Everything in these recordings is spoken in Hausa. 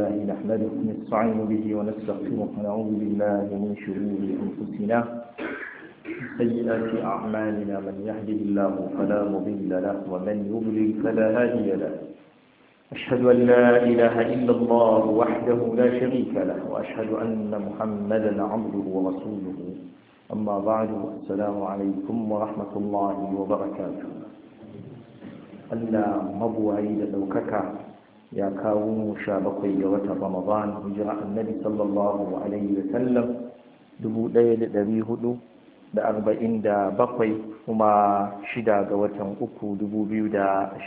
لله نحمده ونستعين به ونستغفره ونعوذ بالله من شرور أنفسنا سيئات أعمالنا من يهده الله فلا مضل له ومن يضلل فلا هادي له أشهد أن لا إله إلا الله وحده لا شريك له وأشهد أن محمدا عبده ورسوله أما بعد السلام عليكم ورحمة الله وبركاته Allah mabuwayi da ɗaukaka ya kawo mu 17 ga watan Ramadan hijira annabi sallallahu alaihi wa sallam 1447 kuma 6 ga watan 3 2026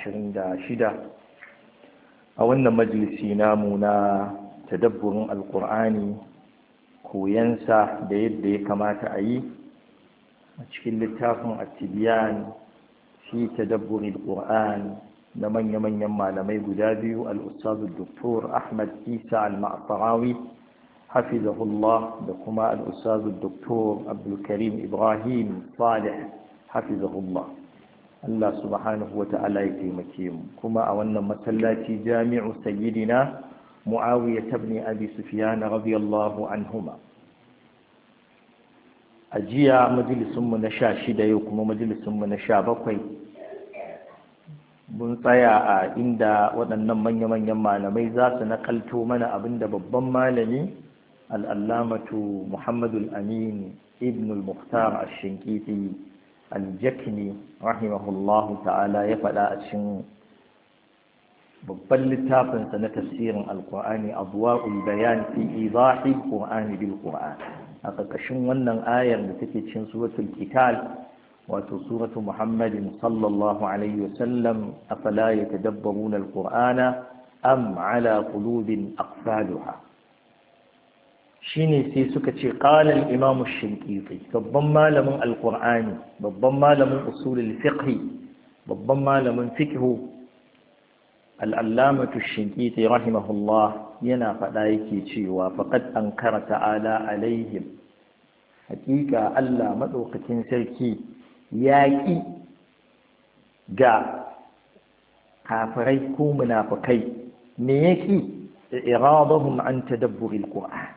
a wannan majalisi namu na tadabburin alqur'ani koyansa da yadda ya kamata a yi a cikin littafin at-tibyan في تدبر القرآن لمن يمن يما لمي قدابي الأستاذ الدكتور أحمد عيسى المعطراوي حفظه الله لكما الأستاذ الدكتور عبد الكريم إبراهيم صالح حفظه الله الله سبحانه وتعالى يتيمكيم كما أولنا مسلاتي جامع سيدنا معاوية بن أبي سفيان رضي الله عنهما a jiya majalisunmu na 16 yau kuma majalisunmu na 17 mun tsaya a inda waɗannan manya-manyan malamai za su nakalto mana abinda babban malami al'allamatu muhammadul amin ibn al-mukhtar al-shinkiti al-jakni rahimahullahu ta'ala ya faɗa a cikin babban littafinsa na tafsirin al-qur'ani adwa'ul bayan fi idahi al-qur'ani bil qur'an a ƙarƙashin wannan ayar da take cikin suratul qital wato suratu muhammadin sallallahu alaihi wasallam afala yatadabbaruna alqur'ana am ala qulubin aqfaluha shine sai suka ce qala al-imam ash-shinqiti babban malamin alqur'ani babban malamin usulul fiqh babban malamin fiqh al-allamatu ash-shinqiti rahimahullah yana faɗa yake cewa faqad ankara ta'ala alaihim hakika Allah madaukakin sarki yaƙi ga kafirai ko munafikai me yake iradahum an tadabburil qur'an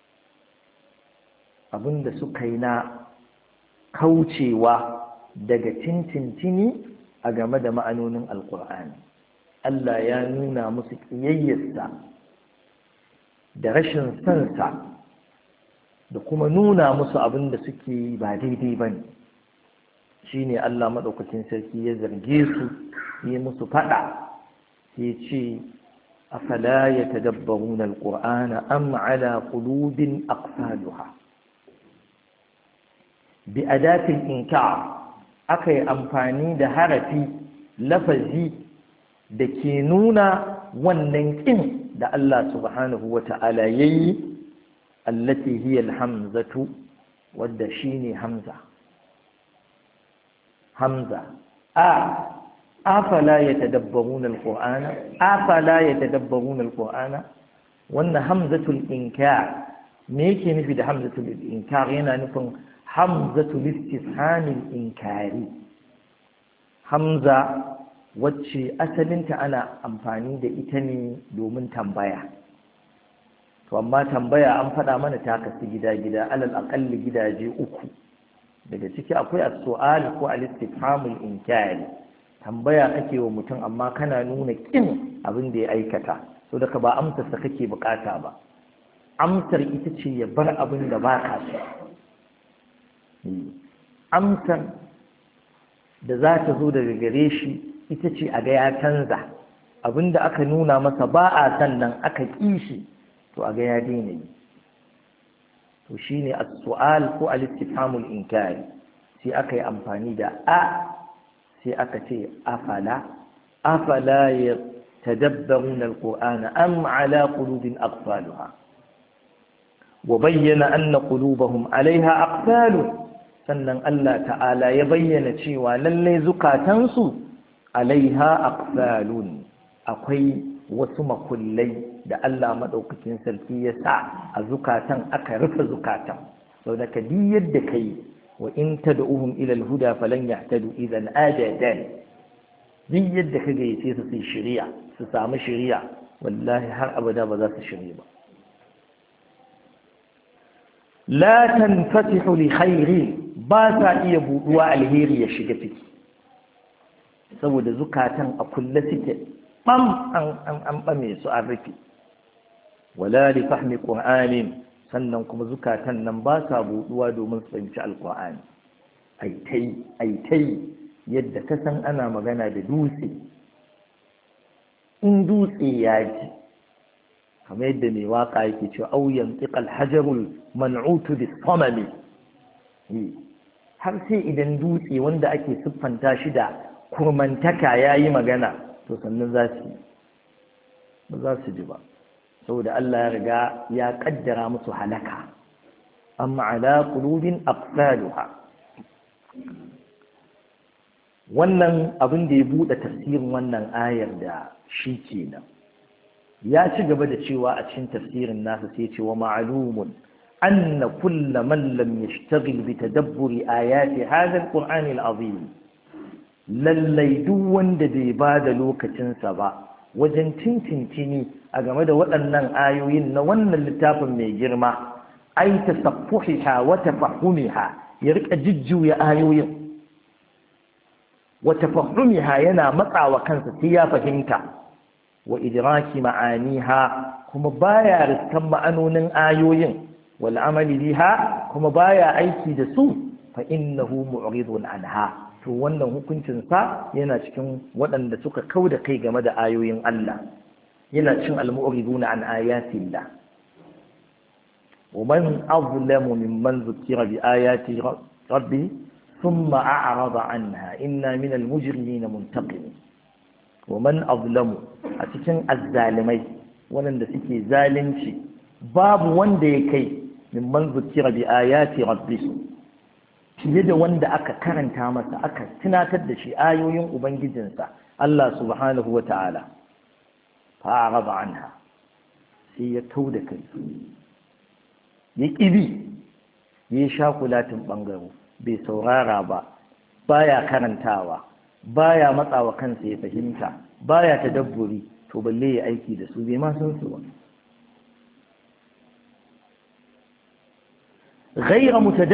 abinda suka yi na kaucewa daga tintintini a game da ma'anonin alqur'ani Allah ya nuna musu kiyayyarsa da rashin sansa da kuma nuna musu abin da suke ba daidai ba ne shi ne Allah maɗaukacin sarki ya zarge su ya musu faɗa ya ce afala ya tadabbaruna alqur'ana am ala qulubin aqfaluha bi adatil inkar aka yi amfani da harafi lafazi da ke nuna wannan ƙin da Allah subhanahu wa ta'ala ya yi allati hiya alhamzatu wadda shine hamza afala yatadabbaruna alqur'ana wannan hamzatul inkar me yake nufi da hamzatul inkar yana nufin hamzatul istifhamil inkari hamza wacce asalinta ana amfani da ita ne domin tambaya to amma tambaya an faɗa mana ta kasu gida-gida alal aƙalli gidaje 3 daga ciki akwai as-su'al ko al-istifhamul inkari tambaya kake wa mutum amma kana nuna kin abin da ya aikata so daga ba amsar sa kake bukata ba amsar ita ce ya bar abin da ba ka so amsar da za ta zo daga gare shi ita ce a ga ya canza abinda aka nuna masa ba a sannan aka ƙi shi to a ga ya daina yi to shine as-su'al ko al-istifhamul inkari sai aka yi amfani da sai aka ce afala yatadabbaruna al-qur'ana am ala qulubin aqfaluha wa bayyana anna qulubahum 'alayha aqfalun sannan Allah ta'ala ya bayyana cewa lalle zukatansu alaiha aqfalun akwai wasu makullai da Allah madaukakin sarki ya sa a zukatan aka rufe zukatan saboda ka di yadda kai wa in tad'uhum ila al-huda falan yahtadu idan ajadan din yadda ka gayyace su sai shari'a su samu shari'a wallahi har abada ba za su shirye ba. la tanfatihu li khairi, ba sa iya buɗuwa alheri ya shiga ciki saboda zukatan a kulle suke bam an bame su an rufe. wala li fahmi qur'anin, sannan kuma zukatan nan ba sa buɗuwa domin su fahimci alqur'ani. aitai yadda ka san ana magana da dutse, in dutse ya ji kamar yadda mai waka yake cewa auyan tiqal hajarul man'utu bis samami, har sai idan dutse wanda ake siffanta shi da kurmantaka yayi magana to sannan za su ji ba, saboda Allah ya riga ya kaddara musu halaka. amma ala qulubin aqsaluha. wannan abin da ya buɗe tafsirin wannan ayar da shi kenan. ya ci gaba da cewa a cikin tafsirin nasa sai ce wa ma'lumun anna kull man lam yashtaghil bi tadabburi ayati hadha alquran alazim, lallai duk wanda bai ba da lokacinsa ba wajen tintintini a game da waɗannan ayoyin na wannan littafin mai girma, ai tasaffuhiha wa tafahumiha, ya rika jujjuya ayoyin wa tafahumiha, yana matsawa kansa sai ya fahimta, wa idraki ma'aniha, kuma baya riskan ma'anonin ayoyin, wal amali biha, kuma baya aiki da su, fa innahu mu'ridun anha, to wannan hukuncin sa yana cikin waɗanda suka kauda kai game da ayoyin Allah, yana cikin al-mu'riduna an ayatillah. wa man azlamu mimman zukira bi ayati rabbi thumma a'rada anha inna min al-mujrimina muntaqimun. wa man azlamu, a cikin azzalimai waɗanda suke zalunci babu wanda ya kai mimman zukira bi ayati rabbi, fiye da wanda aka karanta masa aka tunatar da shi ayoyin ubangijinsa Allah subhanahu wa ta'ala, fa'arada anha, sai ya kauda kai, ya ƙibi, ya sha kulatin ɓangaro, bai saurara ba, baya karantawa, baya matsawa kansa ya fahimta, baya tadabburi, to balle ya aiki da su, bai ma san su ba. غير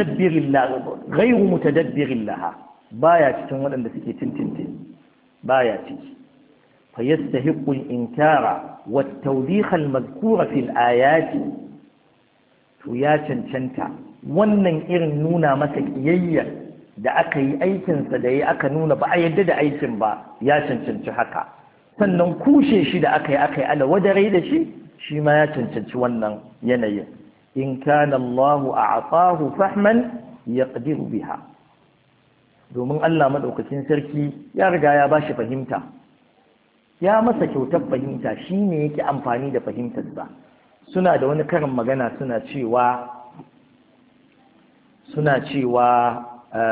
متدبر لها، بايا cikin waɗanda suke tintintin, baya ciki. فيستحق الإنكار والتوبيخ المذكور في الآيات، to ya cancanta wannan irin nuna masa kiyayya da aka yi aikinsa da ya aka nuna ba a yadda da aikin ba, ya cancanci haka. sannan kushe shi da aka yi ala wadare da shi, shi ma ya cancanci wannan yanayin. in kana Allahu a'tahu fahman yaqdiru biha, domin Allah madaukakin sarki ya riga ya bashi fahimta, ya masa kyautar fahimta, shine yake amfani da fahimtar sa. suna da wani karin magana suna cewa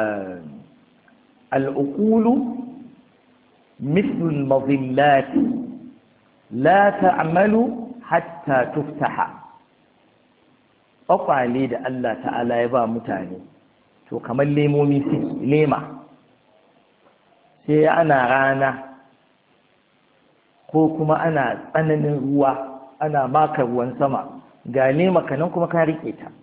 al-uqulu mithlu al-madillat la ta'malu hatta tuftaha. ƙwaƙwale da Allah ta'ala ya ba mutane to kamar lemomi suke, lema, sai ana rana ko kuma ana tsananin ruwa, ana maka ruwan sama, ga lema kanan kuma ka riƙe ta,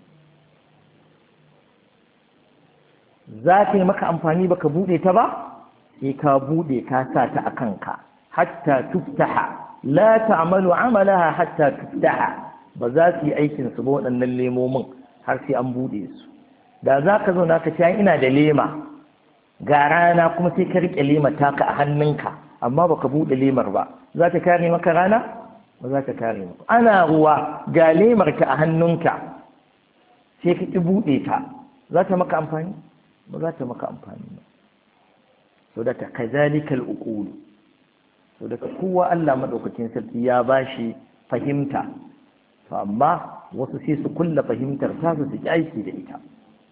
za ta yi maka amfani baka buɗe ta ba, sai ka buɗe ka sa ta a kanka, hatta tuftaha, la ta'malu amalaha hatta tuftaha, ba za su yi aikinsu ba waɗannan lemomin har sai an buɗe su. da za ka zo na ka ce ina da lema, ga rana kuma sai ka riƙe lema taka a hannunka, amma baka buɗe lemar ba, za ta kare maka rana? ba za ta kare maka. ana ruwa ga lemar ka a hannunka sai ka ki buɗe ta, za ta maka amfani? ba za ta maka amfani ba. so da kazalikal uqul, so da kowa Allah madaukakin sarki ya bashi fahimta, to amma wasu sai su kulla fahimtar ta su ki aiki da ita.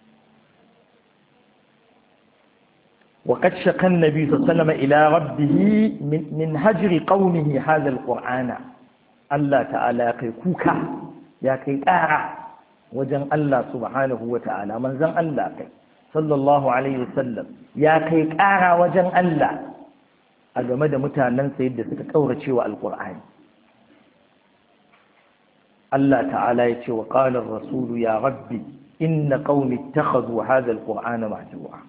وقد شكى النبي صلى الله عليه وسلم إلى ربه من هجر قومه هذا القرآن. الله تعالى يقول كوكا يقول آرع وجن الله سبحانه وتعالى من زن الله صلى الله عليه وسلم يقول آرع وجن الله أجمد متانا سيد سكتورة شوى القرآن. Allah ta'ala ya ce wa qala ar-rasulu ya rabbi inna qaumi ittakhadhu hadha al-qur'ana mahjura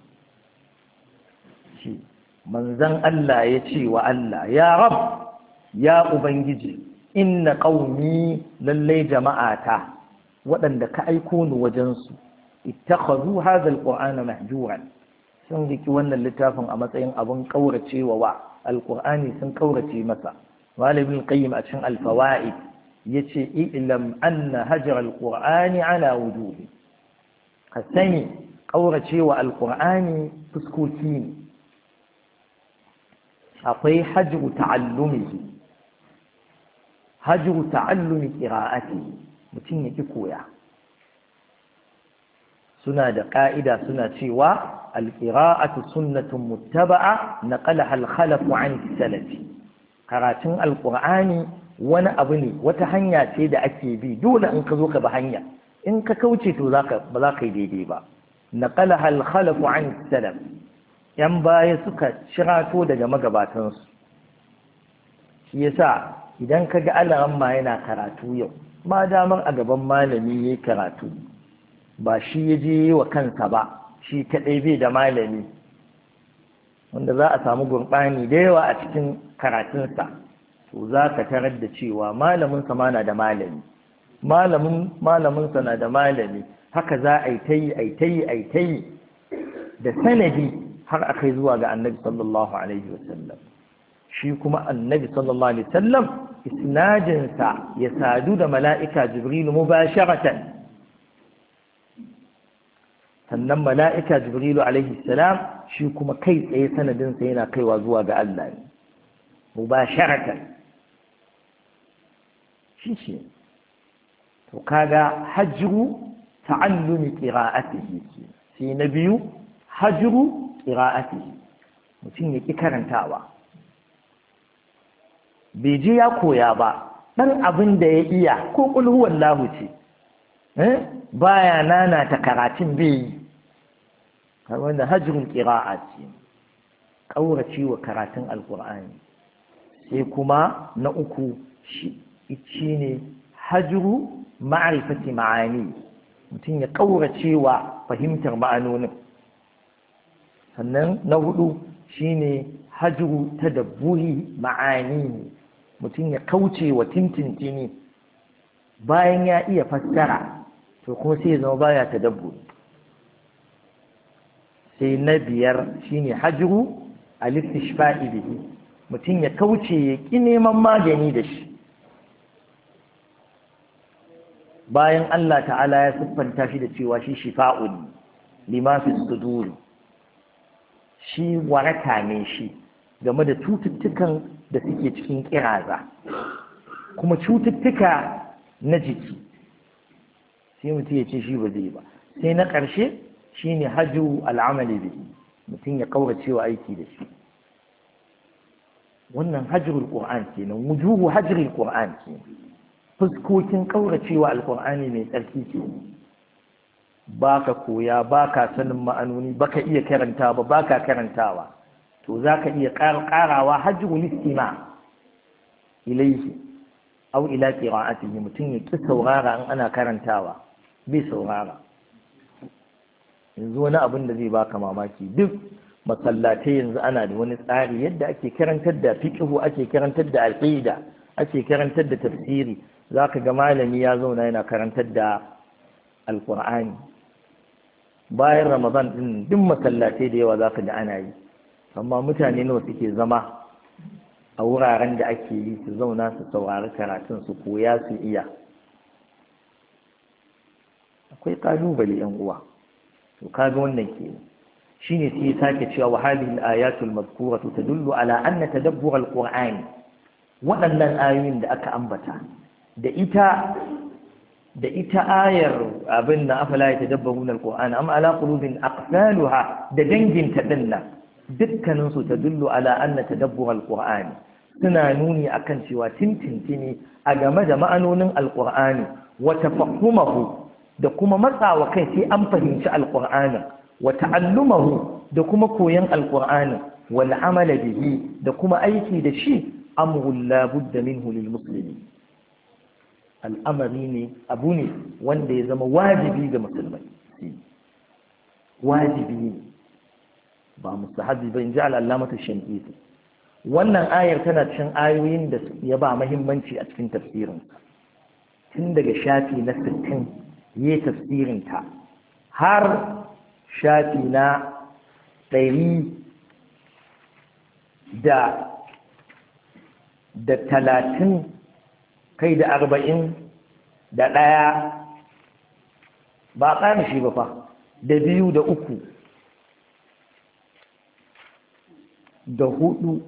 shi manzon Allah ya ce wa Allah ya rab ya ubangiji inna qaumi lallai jama'ata waɗanda ka aiko ni wajensu ittakhadhu hadha al-qur'ana mahjuran sun riki wannan littafin a matsayin abin kauracewa wa alqur'ani sun kaurace masa walibul qayyim a cikin al-fawaid yace ilam anna hajra al-qur'ani ala wujuhi ka sani kauracewa alqur'ani fuskoki ne akwai hajru ta'allumihi hajru ta'allumi qira'atihi mutum yake koya suna da ƙa'ida suna cewa alƙira'atu sunnatun muttaba'a naqalaha al-khalafu 'an salafi karatun alƙur'ani wani abu ne wata hanya ce da ake bi dole in ka zo ka bi hanya in ka kauce to ba za ka yi daidai ba naqalaha al-khalafu 'an salaf yan baya suka shirato daga magabatansu shi yasa idan ka ga alaramma yana karatu yau ma damar a gaban malami yayi karatu ba shi ya je wa kansa ba shi kaɗai bai da malami wanda za a samu gurɓani da yawa a cikin karatunsa to za ka tarar da cewa malaminsa ma na da malami malaminsa na da malami haka za a yi ta yi da sanadi har a kai zuwa ga annabi sallallahu alaihi wasallam shi kuma annabi sallallahu alaihi wasallam isnadinsa ya sadu da mala'ika jibrilu mubasharatan sannan mala'ika jibrilu alaihi salam shi kuma kai tsaye sanadinsa yana kaiwa zuwa ga Allah ne mubasharatan shi to kaga hajru ta'allumi qira'atihi sai na biyu hajru qira'atihi mutum ya ki karantawa bai je ya koya ba dan abin da ya iya ko qul huwallahu ce baya nana ta karatun bai yi wanda hajjun ƙira'a ce ƙaurace wa karatun alƙur'ani sai kuma na uku shi ne hajjuru ma'arifati ma'ani mutum ya ƙaurace wa fahimtar ma'anonin sannan na hudu shine hajjuru tadabburi ma'ani mutum ya kauce wa tintintini bayan ya iya fassara to kuma sai ya zama baya tadabburi sai na biyar shine hajru al-istishfa'i bihi mutum ya kauce ya ki neman magani da shi bayan Allah ta'ala ya siffanta shi da cewa shi shifa'un lima fi sudur shi waraka ne shi game da cututtukan da suke cikin kiraza kuma cututtuka na jiki sai mutum ya ce shi ba zai ba sai na ƙarshe shine hajju al'amali bihi mutum ya kaurace wa aiki da shi wannan hajrul qur'an kenan wujuhu hajrul qur'an kenan fuskokin kauracewa alqur'ani mai tsarki ke baka koya baka sanin ma'anoni baka iya karanta ba baka karantawa to zaka iya karawa hajrul istima ilayhi aw ila qira'atihi mutum ya ki saurara in ana karantawa bai saurara yanzu wani abin da zai baka mamaki duk masallatai yanzu ana da wani tsari yadda ake karantar da fiqhu ake karantar da aqida ake karantar da tafsiri zaka ga malami ya zauna yana karantar da alqur'ani bayan ramadan din duk masallatai da yawa zaka ga ana yi amma mutane nawa suke zama a wuraren da ake yi su zauna su saurari karatun su koya su iya akwai kalubale yan uwa to kaga wannan ke shine sai ya sake cewa wa hadhihi al-ayatu al-madhkuratu tadullu ala anna tadabbur al-qur'an waɗannan ayoyin da aka ambata da ita ayar abin da afala yatadabbaruna al-qur'an am ala qulubin aqfaluha da dangin ta dinnan dukkanin su tadullu ala anna tadabbur al-qur'an suna nuni akan cewa tintintini a game da ma'anonin al-qur'ani wa tafahhumahu da kuma matsawa kai sai an fahimci alƙur'anin wa ta'allumahu da kuma koyon alƙur'anin wal amala bihi da kuma aiki da shi amrul la budda minhu lil muslimi al'amari ne abu ne wanda ya zama wajibi ga musulmai wajibi ne ba mustahabi ba in ji al'allamata shan'isi wannan ayar tana cikin ayoyin da ya ba mahimmanci a cikin tafsirin tun daga shafi na 60 yi tafsirinta har shafi na 130 kai da 41 ba ƙara shi ba fa da 2 da 3 da 4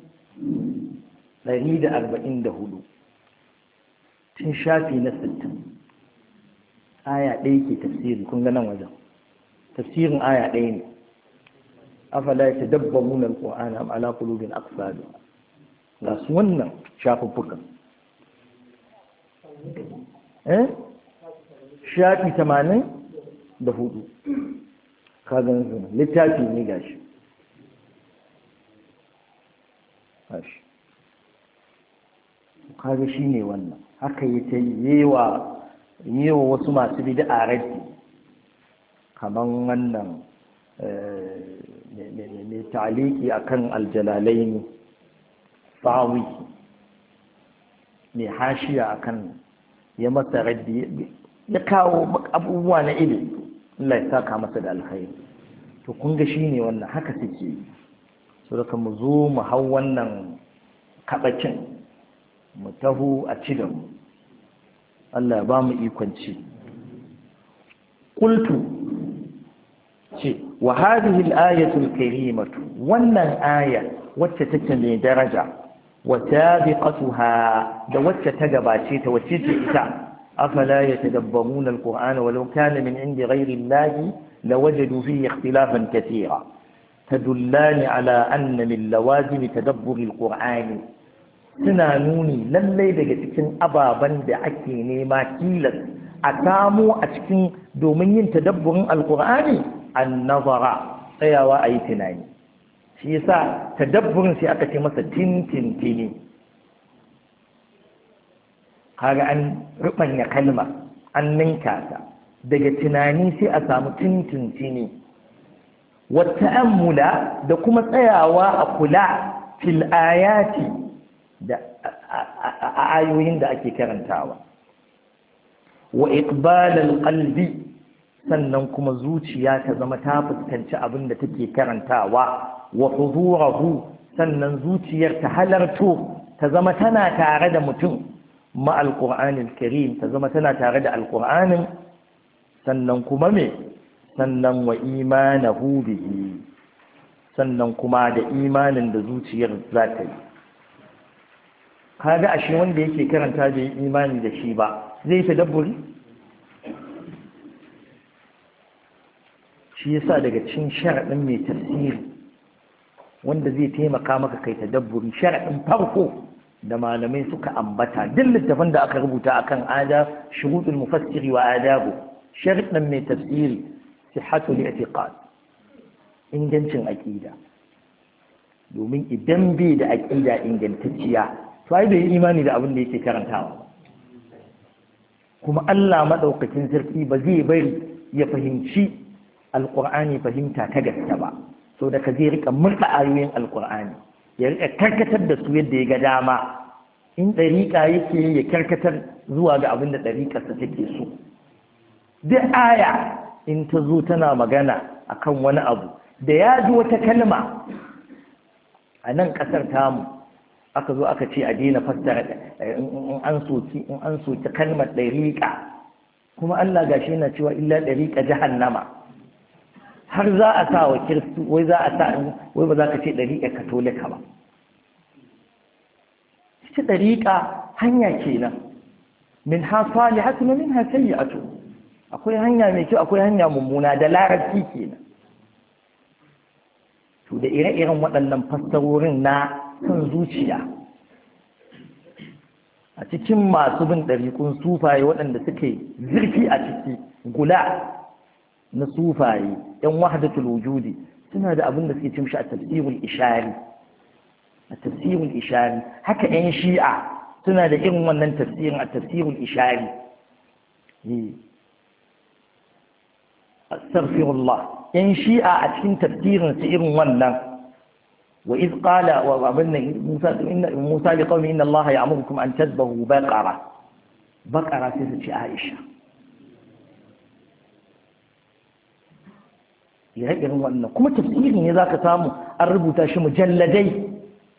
144 tun shafi na 60 aya ɗaya ke tafsiri kun ga nan wajen tafsirin aya ɗaya ne afala ya tadabbaruna alqur'ana am ala qulubin aqsaduha ga su wannan shafuffukan shafi 84 ka gan su littafi ne gashi kaga shi ne wannan haka yi ta yewa wasu masu bid'a raddi kaman wannan mai ta'aliki akan aljalalaini sawi mai hashiya akan ya masa raddi ya kawo abubuwa na ilimi Allah ya saka masa da alkhairi to kun ga shine wannan haka suke yi so da mu zo mu hau wannan kabakin mu taho a ci da mu Allah ya ba mu ikon ci qultu ce wa hadhihi al-ayatu al-karimatu wannan aya wacce take mai daraja wa sabiqatuha da wacce ta gabace ta wacce ce ita afala yatadabbaruna al-qur'ana walau kana min indi ghayri allahi lawajadu fihi ikhtilafan katira tadullani ala anna min lawazim tadabbur al-qur'ani suna nuni lallai daga cikin ababen da ake nema tilas a samu a cikin domin yin tadabburin alkur'ani an-nazara tsayawa a yi tunani shi yasa tadabburin sai aka ce masa tintintini kaga an rubanya kalma an ninka ta daga tunani sai a samu tintintini wa ta'ammula da kuma tsayawa a kula fil ayati da ayoyin da ake karantawa wa iqbalal qalbi sannan kuma zuciya ta zama ta fuskanci abin da take karantawa wa hudurahu sannan zuciyar ta halarto ta zama tana tare da mutum ma alqur'anil karim ta zama tana tare da alqur'anin sannan kuma me sannan wa imanahu bihi sannan kuma da imanin da zuciyar za ta yi kaga ashe wanda yake karanta bai yi imani da shi ba zai tadabburi shi yasa daga cikin sharadin mai tafsiri wanda zai taimaka maka kai tadabburi sharadin farko da malamai suka ambata duk littafin da aka rubuta akan adab shurutul mufassiri wa adabu sharadin mai tafsiri sihhatul i'tiqad ingancin aqida domin idan bai da aqida ingantacciya to ai bai imani da abin da yake karantawa kuma Allah madaukakin sarki ba zai bari ya fahimci alqur'ani fahimta ta gaske ba so da ka zai rika murda ayoyin alqur'ani ya rika karkatar da su yadda ya ga dama in dariƙa yake ya karkatar zuwa ga abin da dariƙarsa take so duk aya in ta zo tana magana akan wani abu da ya ji wata kalma a nan ƙasar tamu aka zo aka ce a daina fassara in an soki kalmar ɗariƙa kuma Allah gashi yana cewa illa ɗariƙa jahannama har za a sa wa kiristu wai za a sa wai ba za ka ce ɗariƙa katolika ba ita ɗariƙa hanya kenan min ha salihatu wa min ha sayyi'atu akwai hanya mai kyau akwai hanya mummuna da larabci kenan to da ire-iren waɗannan fassarorin na son zuciya a cikin masu bin ɗariƙun sufaye waɗanda suke zurfi a ciki gula na sufaye ‘yan wahdatul wujudi suna da abin da suke cimshi a tafsirul ishari haka ‘yan shi'a suna da irin wannan tafsirin a tafsirul ishari astaghfirullah yan shi'a a cikin tafsirin su irin wannan wa iz qala wa abinna Musa li qaumi inna Allah ya'murukum an tadhbahu baqara sai su ci Aisha ya irin wannan kuma tafsirin ne zaka samu an rubuta shi mujalladai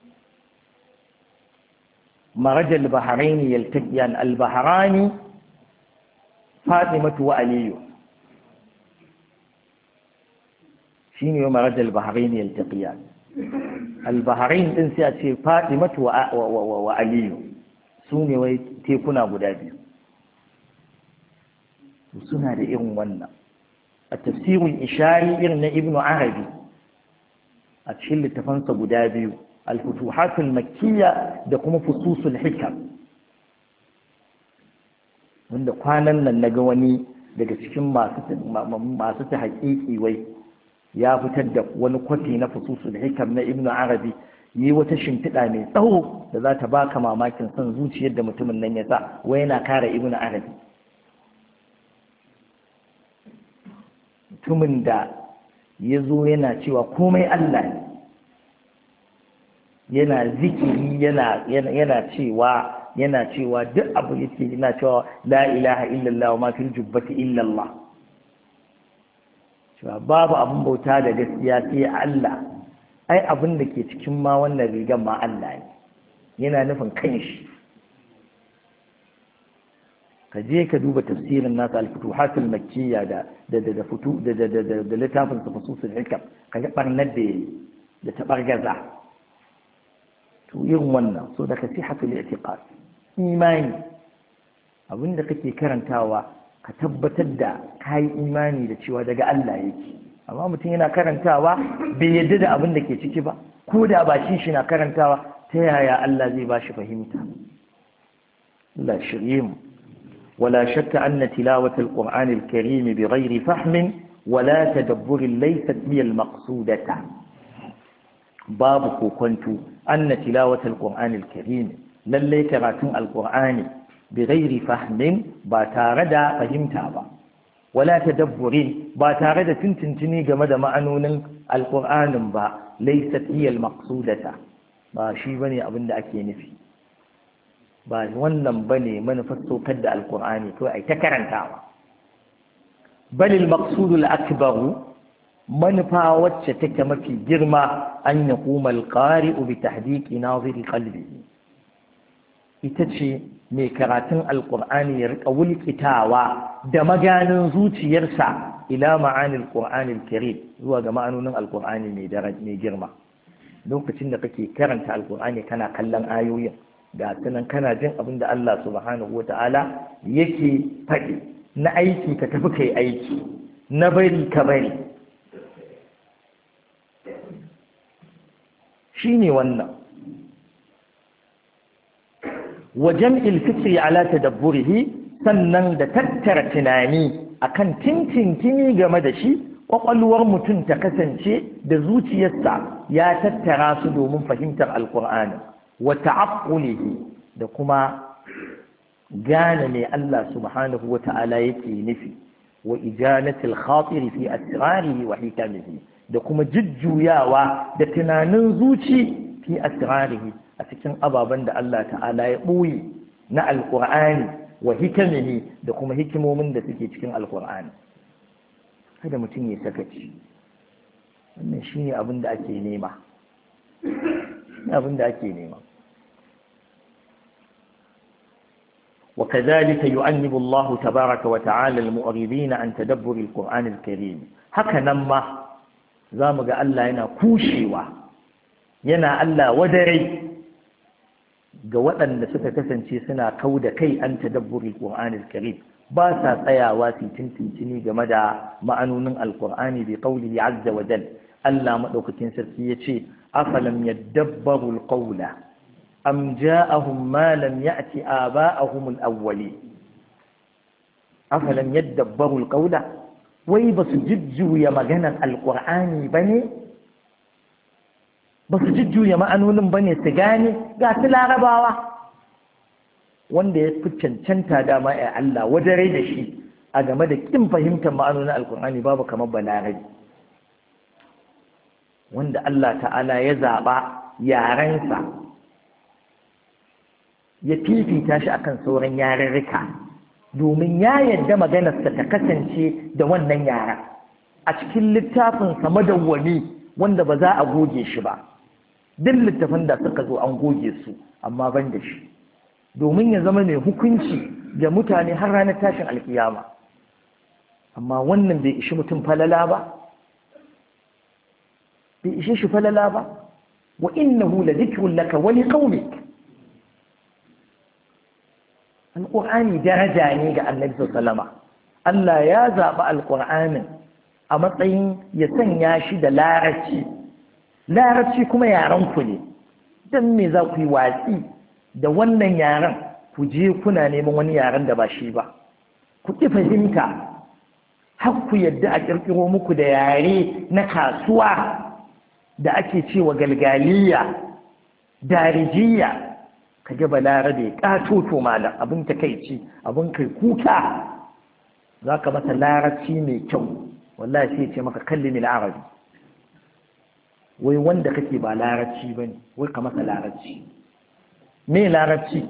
مرج البحرين يلتقيان البحراني فاطمة وعلي شيني مرج البحرين يلتقيان البحرين تنسي فاطمة وعلي سوني ويتيكونا بدابي وسنة لإرم ونا التفسير الإشاري إرن ابن عربي أتشل التفنس بدابي الفتوحات المكية da kuma fususul hikam wanda kwanan nan naga wani daga cikin masu ta haƙiƙi wai ya fitar da wani kwafi na fususul hikam na Ibn Arabi yi wata shimfiɗa mai tsawo da za ta baka mamakin son zuciyar da mutumin nan ya sa wai yana kare Ibn Arabi mutumin da ya zo yana cewa komai Allah ne yana zikiri yana cewa duk abu yake yana cewa la ilaha illallah wa ma fil jubbati illallah cewa babu abun bauta da gaskiya sai Allah ai abin da ke cikin ma wannan rigan ma Allah ne yana nufin kanshi ka je ka duba tafsirin nasa al-futuhat al-makkiyya da littafin sa fususul hikam ka ga barnar da ta bargaza to irin wannan so da kasihatul i'tiqad imani abinda kake karantawa ka tabbatar da kai imani da cewa daga Allah yake amma mutum yana karantawa bai yadda da abin da ke ciki ba ko da bakin shi na karantawa ta yaya Allah zai ba shi fahimta Allah shirye mu wala shakka anna tilawatul qur'anil karim bighairi fahmin wala tadabbur laysat bi al-maqsudata babu kokonto anna tilawatul qur'anil karim lalle karatun alqur'ani bighairi fahmin ba tare da fahimta ba wala tadabburin ba tare da tintintini game da ma'anonin alqur'anin ba laysat hiya almaqsudata ba shi bane abin da ake nufi ba wannan bane manufar saukar da alqur'ani to ai ta karantawa bal almaqsud alakbar manufa wacce take mafi girma an yaquma alqari'u bi tahdiqi naziri qalbihi ita ce mai karatun alƙur'ani ya rika wulkitawa da maganin zuciyarsa ila ma'anil qur'anil karim zuwa ga ma'anonin alƙur'ani mai girma lokacin da kake karanta alƙur'ani kana kallon ayoyin ga tunan kana jin abin da Allah subhanahu wata'ala yake faɗi na aiki ka tafi kai aiki na bari ka bari shine wannan وجمع الفكر على تدبره sannan da tattara tunani akan tintintini game da shi ƙwaƙwalwar mutum ta kasance da zuciyarsa ya tattara su domin fahimtar alƙur'ani wa ta'aqqulihi da kuma gane me Allah subhanahu wa ta'ala yake nufi wa ijalatil khatiri fi asrarihi wa hikamihi da kuma jujjuyawa da tunanin zuci fi asrarihi a cikin ababen da Allah ta'ala ya ɓoye na alƙur'ani wa hikamihi da kuma hikimomin da suke cikin alƙur'ani kada mutum ya sakaci wannan shi ne abin da ake nema وكذلك يؤنب الله تبارك وتعالى المؤربين عن تدبر القرآن الكريم هكذا نما زامق الله ينا كوشيوا ينا الله ودري ga waɗanda suka kasance suna kau da kai an tadabburi Qur'anil Karim ba sa tsayawa su tintintini game da ma'anonin Al-Qur'ani bi qawlihi azza wa jal Allah madaukakin sarki yace afalam yadabbaru al-qawla am ja'ahum ma lam ya'ti aba'ahum al-awwali afalam yadabbaru al-qawla wai basu jujjuya maganar Al-Qur'ani bane ba su jujjuya ma'anonin ba ne su gane ga su larabawa wanda ya fi cancanta dama ya Allah wadare da shi a game da kin fahimtar ma'anonin alkur'ani babu kamar balarabi wanda Allah ta'ala ya zaɓa yarensa ya fifita shi akan sauran yarurruka domin ya yadda maganarsa ta kasance da wannan yaren a cikin littafinsa madawwami wanda ba za a goge shi ba duk littafin da suka zo an goge su amma ban da shi domin ya zama mai hukunci ga mutane har ranar tashin alkiyama amma wannan bai ishi mutum falala ba bai ishe shi falala ba wa innahu la dhikrun laka wa liqaumik alqur'ani daraja ne ga annabi sallallahu Allah ya zaba alqur'anin a matsayin ya sanya shi da larabci kuma yaran ku ne dan me za ku yi watsi da wannan yaran ku je kuna neman wani yaran da ba shi ba ku ki fahimta har ku yadda a kirkiro muku da yare na kasuwa da ake cewa galgaliya darijiya ka ga balarabe katoto malam abin takeici abin kai kuka zaka masa larabci mai kyau wallahi sai ya ce maka kallimil arabi wai wanda kake ba larabci bane wai ka masa larabci me larabci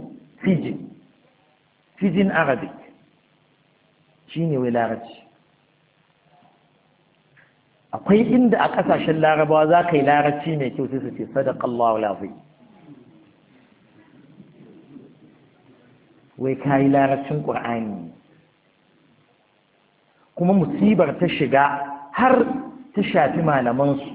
fijin arabic shine wai larabci akwai inda a kasashen larabawa za ka yi larabci mai kyau sai su ce sadaqallahu alazim wai ka yi larabcin ƙur'ani kuma musibar ta shiga har ta shafi malamansu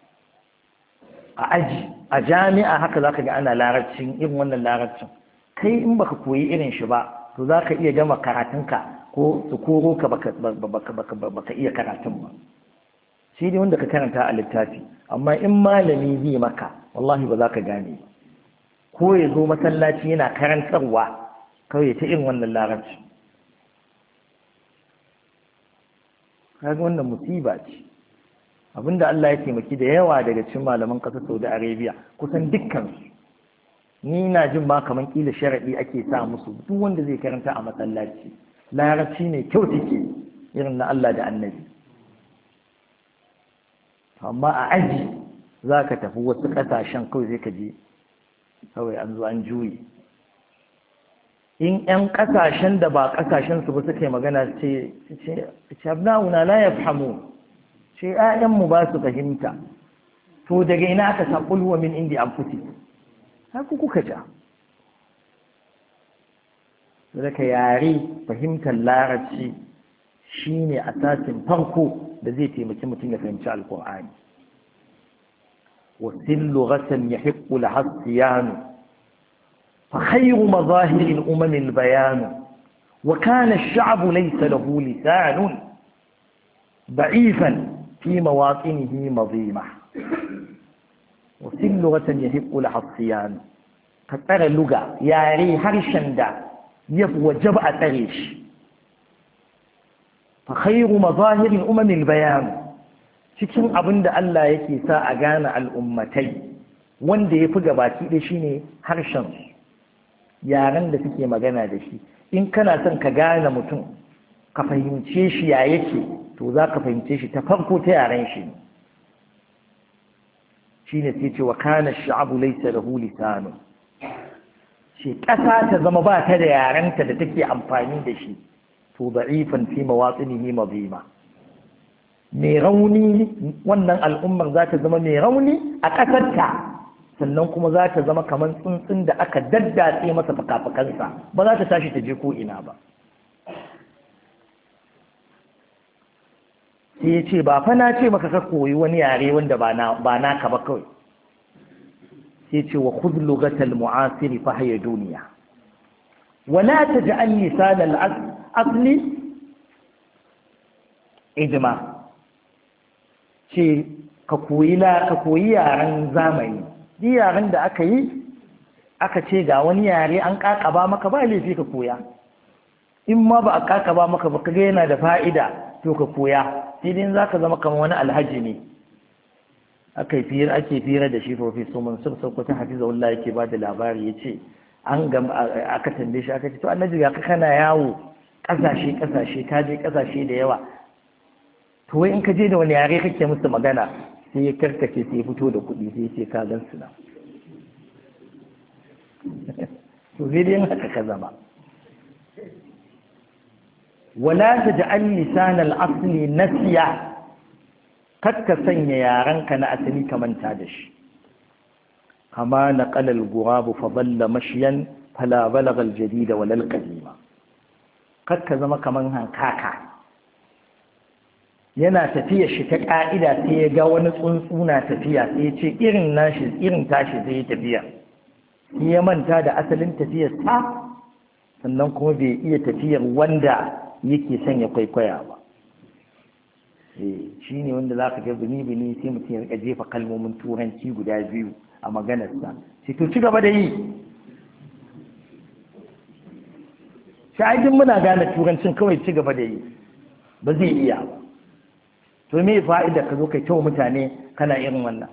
a aji a jami'a haka za ka ga ana larabcin irin wannan larabcin kai in baka koyi irin shi ba to za ka iya gama karatunka ko su koro ka baka iya karatun ba shi ne wanda ka karanta a littafi amma in malami zai maka wallahi ba za ka gane ko ya zo masallaci yana karantarwa kawai ta irin wannan larabci kaga wannan musiba ce abinda Allah ya taimaki da yawa daga cikin malaman ƙasar Saudi Arabia kusan dukkansu ni na jin ma kaman kila sharadi ake sa musu duk wanda zai karanta a masallaci larabci ne kyau take irin na Allah da Annabi amma a aji za ka tafi wasu ƙasashen kawai zai ka je kawai an zo an juyi in 'yan ƙasashen da ba ƙasashen su ba suka yi magana ce abna'una la yafhamu ce 'ya'yanmu ba su fahimta to daga ina aka sa qul huwa min indi anfusikum haka kuka ja daga yare fahimtar larabci shine asasin farko da zai taimaki mutum ya fahimci alqur'ani wasil lughatan yahiqqu laha as-siyan فخير مظاهر الأمم البيان وكان الشعب ليس له لسان ضعيفا في مواطنه مظيمة وفي اللغة يهب لها الصيان فترى اللغة ياري هرشا دا يفوى جبأ تريش فخير مظاهر الأمم البيان cikin abin da Allah yake sa a gane al'ummatai wanda ya fi gabaki da shi ne harshen yaren da suke magana da shi in kana son ka gane mutum ka fahimce shi ya yake to za ka fahimce shi ta farko ta yaren shi shi ne sai ce wa kana sha'abu laysa lahu lisanu shi ƙasa ta zama ba ta da yarenta da take amfani da shi to da'ifan fi mawatinihi mazima mai rauni wannan al'ummar za ta zama mai rauni a ƙasarta sannan kuma za ta zama kamar tsuntsun da aka daddatse masa fakafakansa ba za ta tashi ta je ko ina ba sai ya ce ba fa na ce maka ka koyi wani yare wanda ba naka ba kawai sai ce wa khudh lughatal mu'asiri fa hiya duniya wa la taj'al lisan al-asli ijma ce ka koyi yaren zamani yaren da aka yi aka ce ga wani yare an kakaba maka ba laifi ka koya in ma ba a kakaba maka ba kaga yana da fa'ida to ka koya sai dai za ka zama kamar wani alhaji ne ake fira da shi professor Mansur Sokoto hafizahullah yake ba da labari yace aka tambaye shi aka ce to annabi ga kana yawo kasashe ka je kasashe da yawa to wai in ka je da wani yare kake musu magana sai ya karkace sai ya fito da kuɗi sai ya ce ka gan su na to zai dai haka ka zama wala taj'al lisan al-asli nasiya kakka sanya yarenka na asali ka manta da shi kama naqala al-ghurab fa dhalla mashyan fala balagha al-jadid wala al-qadima kakka zama kaman hankaka yana tafiya shi ta ka'ida sai ya ga wani tsuntsu na tafiya sai ya ce irin tashi zai yi tafiya sai ya manta da asalin tafiyar sa sannan kuma bai iya tafiyar wanda yake son ya kwaikwaya ba shi ne wanda za ka ga bini sai mutum ya rika jefa kalmomin turanci guda biyu a maganarsa sai to ci gaba da yi shahidin muna gane turancin kawai ci gaba da yi ba zai iya ba to me fa'ida ka zo kai tawo mutane kana irin wannan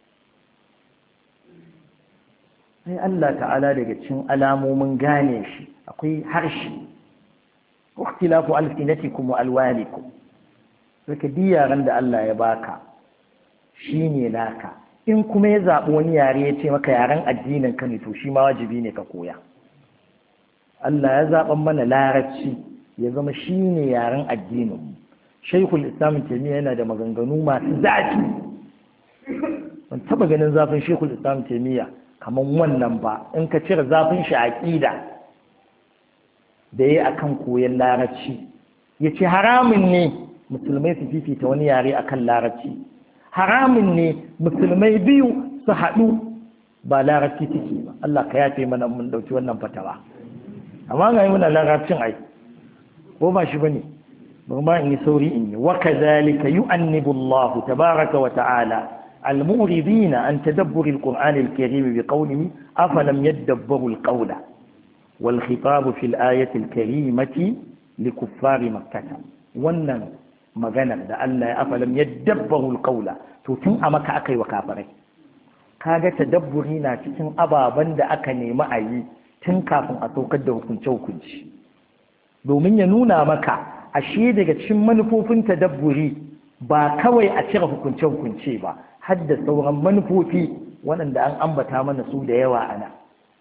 sai Allah ta'ala daga cikin alamomin gane shi akwai harshe ikhtilafu alsinatikum wa alwanikum saka diyaran da Allah ya baka shine naka in kuma ya zabi wani yare ya ce maka yaren addinin ka ne to shi ma wajibi ne ka koya Allah ya zaban mana larabci ya zama shine yaren addinin mu Shaykhul Islam Taymiyyah yana da maganganu masu zafi ban taba ganin zafin Shaykhul Islam Taymiyyah kaman wannan ba in ka cire zafin shi aqida da ya akan koyon larabci ya ce haramun ne musulmai su fifita wani yare akan larabci haramun ne musulmai biyu su haɗu ba larabci take ba Allah ka yafe mana mun dauki wannan fatawa amma ga yi muna larabcin ai ko ba shi bane ba in yi sauri in yi wa kadhalika yu'annibu Allah tabaraka wa ta'ala المؤردين عن تدبر القرآن الكريم بقوله أفلم يدبروا القول والخطاب في الآية الكريمة لكفار مكة wannan maganar da Allah ya afalam yadabbaru alqawla to tun a maka akai wa kafirai kaga tadabburi na cikin ababan da aka nemi a yi tun kafin a saukar da hukunci domin ya nuna maka ashe daga cikin manufofin tadabburi ba kawai a cire hukunce ba har da sauran manufofi waɗanda an ambata mana su da yawa ana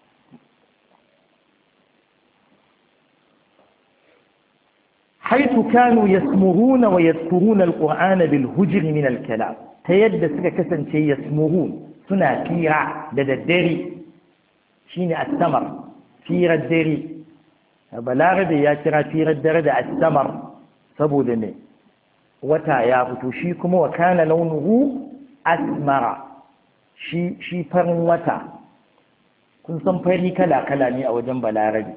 حيث كانوا يسمرون ويذكرون القرآن بالهجر من الكلام تيد سكا كسن شيء يسمرون سنا فيرا لدى شين السمر فيرا الدري بلاغد يا ترى فيرا الدري السمر سبو دمي وتا يا فتوشيكم وكان لونه أسمر شي فرن وتا كن سنفري كلا ني أو جنب بلاغد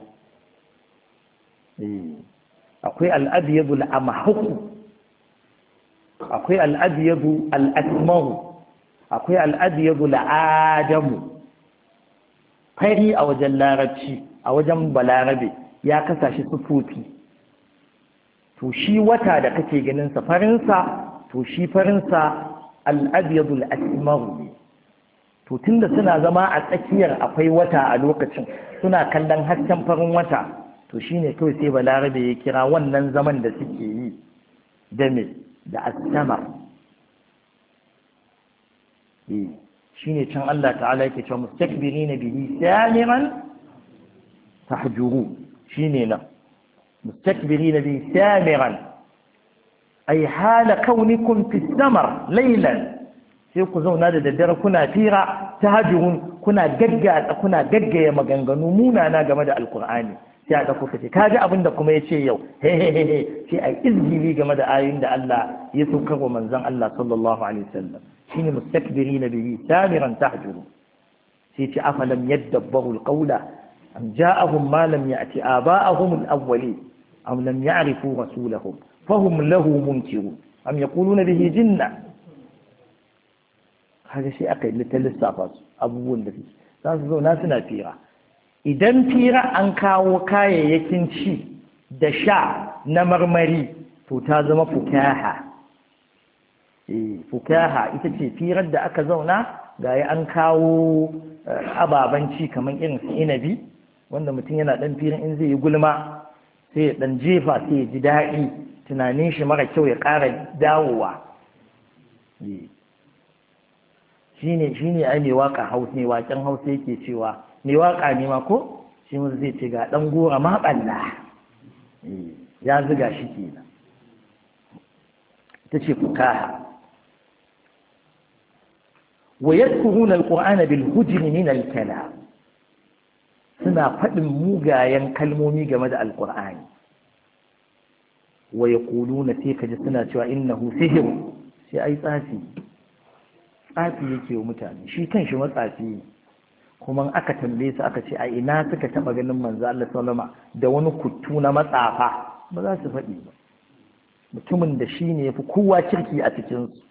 akwai al'adiyadu al'amahuku akwai al'adiyadu al'asmahu akwai al'adiyadu al'adamu fari a wajen larabci a wajen balarabe ya kasa shi sufufi to shi wata da kake ganinsa farinsa to shi farinsa al'adiyadu al'asmahu to tunda suna zama a tsakiyar akwai wata a lokacin suna kallon hasken farin wata to shine kawai sai balarabe ya kira wannan zaman da suke yi da me da as-samar shine can Allah ta'ala yake cewa mustakbirina bihi samiran tahjuru shine nan mustakbirina bihi samiran ay hala kaunikum fi samar laylan sai ku zauna da daddare kuna fira tahjurun kuna gaggaya maganganu munana game da alqur'ani sai a ɗauko kace kaji abin da kuma ya ce yau sai a izgili game da ayoyin da Allah ya saukar wa manzon Allah sallallahu alaihi wasallam shine mustakbirina bihi samiran tahjuru sai ce afalam yadabbaru alqawla am ja'ahum ma lam ya'ti aba'ahum alawwalin am lam ya'rifu rasulahum fahum lahu munkirun am yaquluna bihi jinna kaga sai aka yi lissafa su abubuwan da suke za su zo na suna fira idan fira an kawo kayayyakin ci da sha na marmari to ta zama fukaha fukaha ita ce firar da aka zauna ga an kawo ababen ci kamar irin su inabi wanda mutum yana ɗan firin in zai yi gulma sai ya ɗan jefa sai ya ji daɗi tunanin shi mara kyau ya ƙara dawowa. Shi ne ai mai waƙa hausa ne waƙen hausa yake cewa mai waƙa ne ma ko shi mu zai ce ga ɗan gora ma ɓalla ya ziga shi kenan. Ta ce fukaha wa yadkuruna alqur'ana bil hujri min al kalam, suna faɗin mugayen kalmomi game da alqur'ani. wa yaquluna sai kaji suna cewa innahu sihr, sai ai tsafi yake wa mutane, shi kanshi matsafi ne. kuma aka tambaye su aka ce a ina suka taba ganin manzo Allah sallama da wani kuttu na matsafa, ba za su faɗi ba. mutumin da shi ne yafi kowa kirki a cikin su.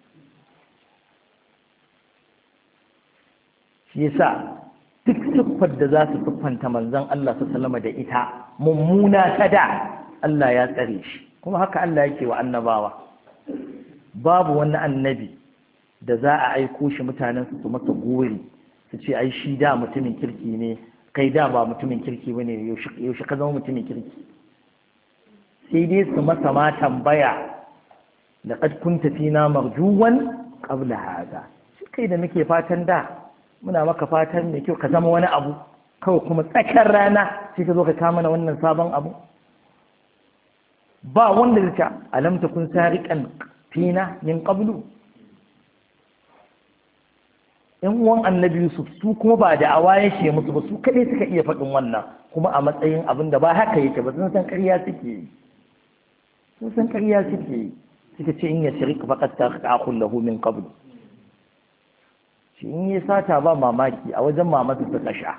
shi yasa duk siffar da za su siffanta manzon Allah sallama da ita mummuna ta da Allah ya tsare shi, kuma haka Allah yake wa annabawa. babu wani annabi da za a aiko shi mutanen su masa gori su ce ai shi da mutumin kirki ne, kai da ba mutumin kirki bane, yaushe ka zama mutumin kirki. sai dai su masa ma tambaya laqad kunta fina marjuwan qabla hada, shi kai da muke fatan da muna maka fatan mai kyau ka zama wani abu, kawai kuma tsakar rana sai ka zo ka kama mana wannan sabon abu. ba wanda zai ce alam takun sariqan fina min qablu. ‘yan uwan annabi Yusuf su kuma ba da awa yake musu ba, su kaɗai suka iya faɗin wannan, kuma a matsayin abin da ba haka yake ba, sun san ƙarya suke yi. Suka ce in ya shirik faƙat ta ƙaƙun lahu min qablu. shi in yi sata ba mamaki a wajen mamata ta ƙasha.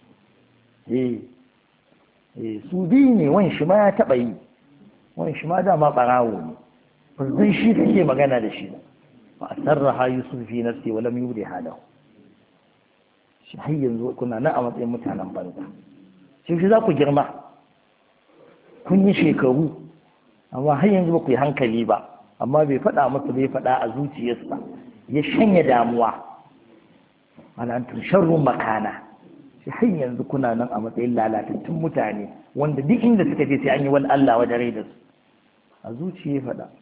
Su biyu ne, wani shi ma ya taɓa yi, wani shi ma dama ɓarawo ne, ba zan shi suke magana da shi ba. a sarraha Yusuf fi nafsi wa lam yubdi halahu. shi har yanzu kuna nan a matsayin mutanen banza. shi za ku girma, kun yi shekaru, amma har yanzu ba ku yi hankali ba. amma bai faɗa masa, bai faɗa a zuciyarsa, ya shanya damuwa. ana antum sharrun makana. shi har yanzu kuna nan a matsayin lalatattun mutane wanda duk inda suka je sai an yi wani Allah wa dare da su. a zuciya ya faɗa.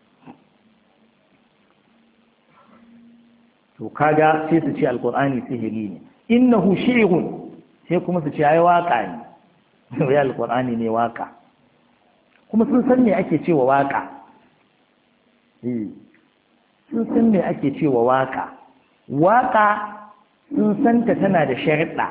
to kaga sai su ce alqur'ani sihiri ne, innahu shi'run, sai kuma su ce ai waka ne. wai alqur'ani ne waka, kuma sun san me ake cewa waka. sun san me ake cewa waka. waka sun san ta tana da sharuɗa.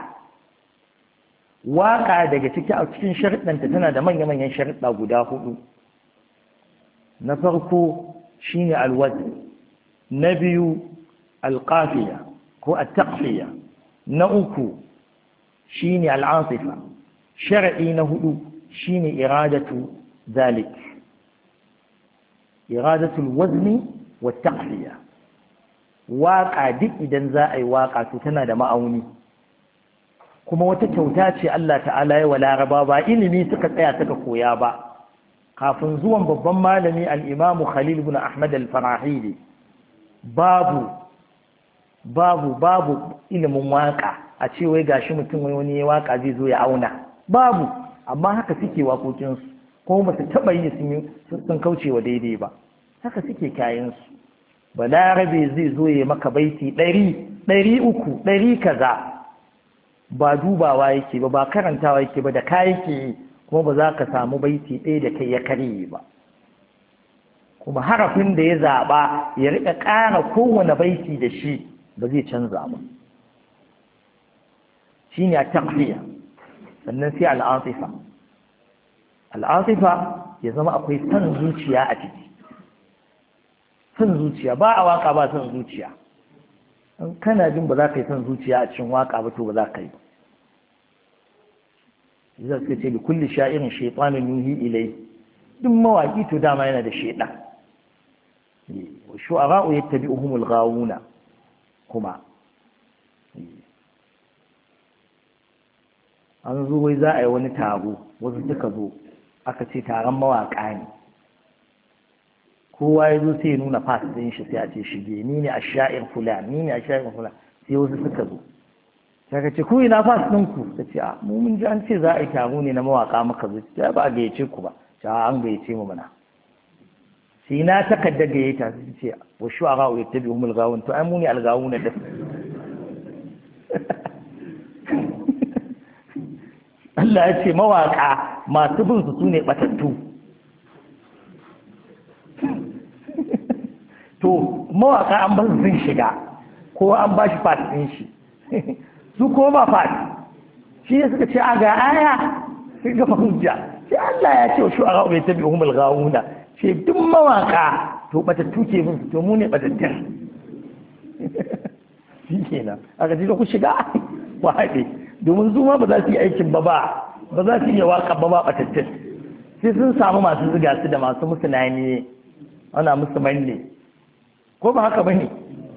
waka daga cikin sharuɗanta tana da manya-manyan sharuɗa guda 4. na farko shine alwazn, na biyu alqafiya ko at-taqfiya, na uku shine al'asifa, shar'i na 4 shine iradatu zalik, iradatul wazni wa taqfiya. waka duk idan za a yi waka to tana da ma'auni, kuma wata kyauta ce Allah ta'ala ya wa Laraba, ba ilimi suka tsaya suka koya ba. kafin zuwan babban malami al-Imam Khalil ibn Ahmad al-Farahidi babu ilimin waka a ce wai gashi mutum wani ya waka zai zo ya auna, babu. amma haka suke waƙoƙinsu, kuma ba su taɓa yi sun kauce wa daidai ba, haka suke kayansu. balarabe zai zo ya maka baiti 100, 300, 100 kaza, ba dubawa yake ba karantawa yake ba, da ka yake yi, kuma ba za ka samu baiti ɗaya da kai ya karye ba. kuma harafin da ya zaɓa ya riƙa ƙara kowane baiti da shi ba zai canza ba. shi ne a taqfiya. sannan sai al'asifa. al'asifa ya zama akwai son zuciya a ciki. son zuciya, ba a waka ba son zuciya. in kana jin ba za ka yi son zuciya a cikin waka ba to ba za ka yi. zai suka ce da kulli sha'irin shaitanin yuhi ilai, duk mawaki to dama yana da shaitan. wa shu'ara'u yattabi'uhumul ghawuna. kuma an zo wai za a yi wani taro, wasu suka zo aka ce taron mawaka ne, kowa ya zo sai ya nuna fas ɗin shi, sai a ce shige ni ne a sha'ir fulan, ni ne a sha'ir fulan. sai wasu suka zo daga ce ku ina fas ɗinku ta ce a mu mun ji an ce za a yi taro ne na mawaƙa maka zuciya ba a gayyace ku ba ta an gayyace mu mana sai na takarda gayyata su ce wa shu'ara ya tabi humul gawun to ai mu ne algawuna da Allah ya ce mawaƙa masu bin su ne batattu to mawaƙa an ba su sun shiga ko an ba shi fat ɗin shi su ko ba fat shi ne suka ce a ga aya sai ga hujja sai Allah ya ce wa shu'ara ya tabi humul gawuna ce duk mawaƙa to batattu ke bin su to mu ne batattun shi kenan aka ce ku shiga ba haɗe domin su ma ba za su yi aikin ba za su iya waka ba batattun sai sun samu masu ziga su da masu musu nani ana musu manne ko ba haka bane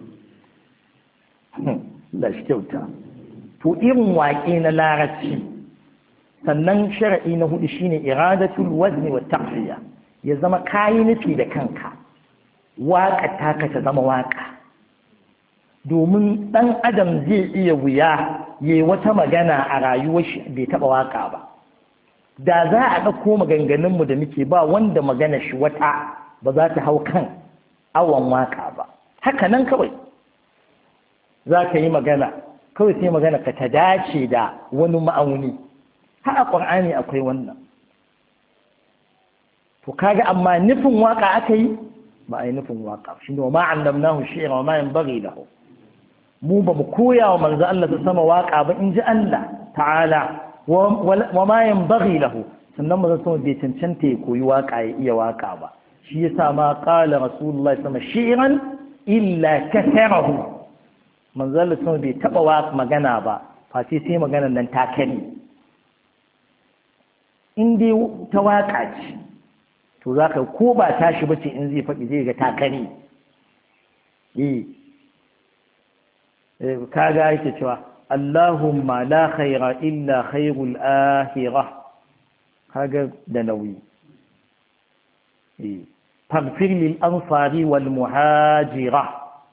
da shi kyauta to irin waƙe na larabci sannan shar'i na hudu shine iradatul wazni wa taqfiya ya zama kayi nufi da kanka waƙa taka ta zama waƙa domin ɗan adam zai iya wuya ya wata magana a rayuwar shi bai taɓa waƙa ba da za a ɗauko maganganunmu da muke ba wanda magana shi wata ba za ta hau kan awon waƙa ba haka nan kawai za ka yi magana kawai sai magana ka ta dace da wani ma'auni har a ƙur'ani akwai wannan to kaga amma nufin waƙa aka yi ba a yi nufin waƙa shi ne wa ma'allamnahu shi'ra wa ma yanbaghi lahu mu ba mu koya wa manzo Allah ta sama waka ba in ji Allah ta'ala wa ma yanbaghi lahu sannan manzo sama bai cancanta ya koyi waka ya iya waka ba shi yasa ma qala rasulullahi sama shi'ran illa katharahu manzo Allah sama bai taba waka magana ba face sai maganar nan ta kare in dai ta waka ce to zaka ko ba tashi bace in zai faɗi zai ga ta kare kaga yake cewa Allahumma la khaira illa khairul akhirah kaga da nauyi faghfir lil ansari wal muhajira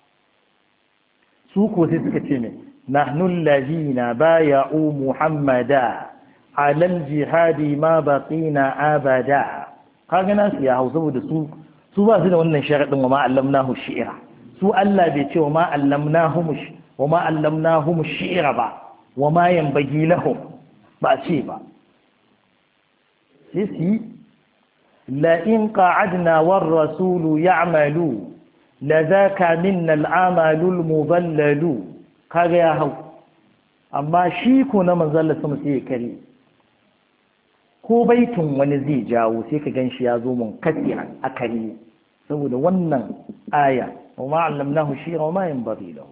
su ko sai suka ce ne nahnu alladhina bay'u muhammada ala al jihadi ma baqina abada kaga nasu ya hausa saboda su ba su da wannan sharadin wa ma allamnahu shi'ra su Allah bai ce wa ma allamnahu وما علمناهم الشعر با وما ينبغي لهم بأشي با سيسي لئن قعدنا والرسول يعمل لذاك منا العمل المضلل كاغا يا هو أما شيكو نمن ظل سمسي كري ko baitun wani zai jawo sai ka ganshi ya zo mun kasiran akari saboda wannan aya wa ma allamnahu shi'ra wa ma yanbaghi lahu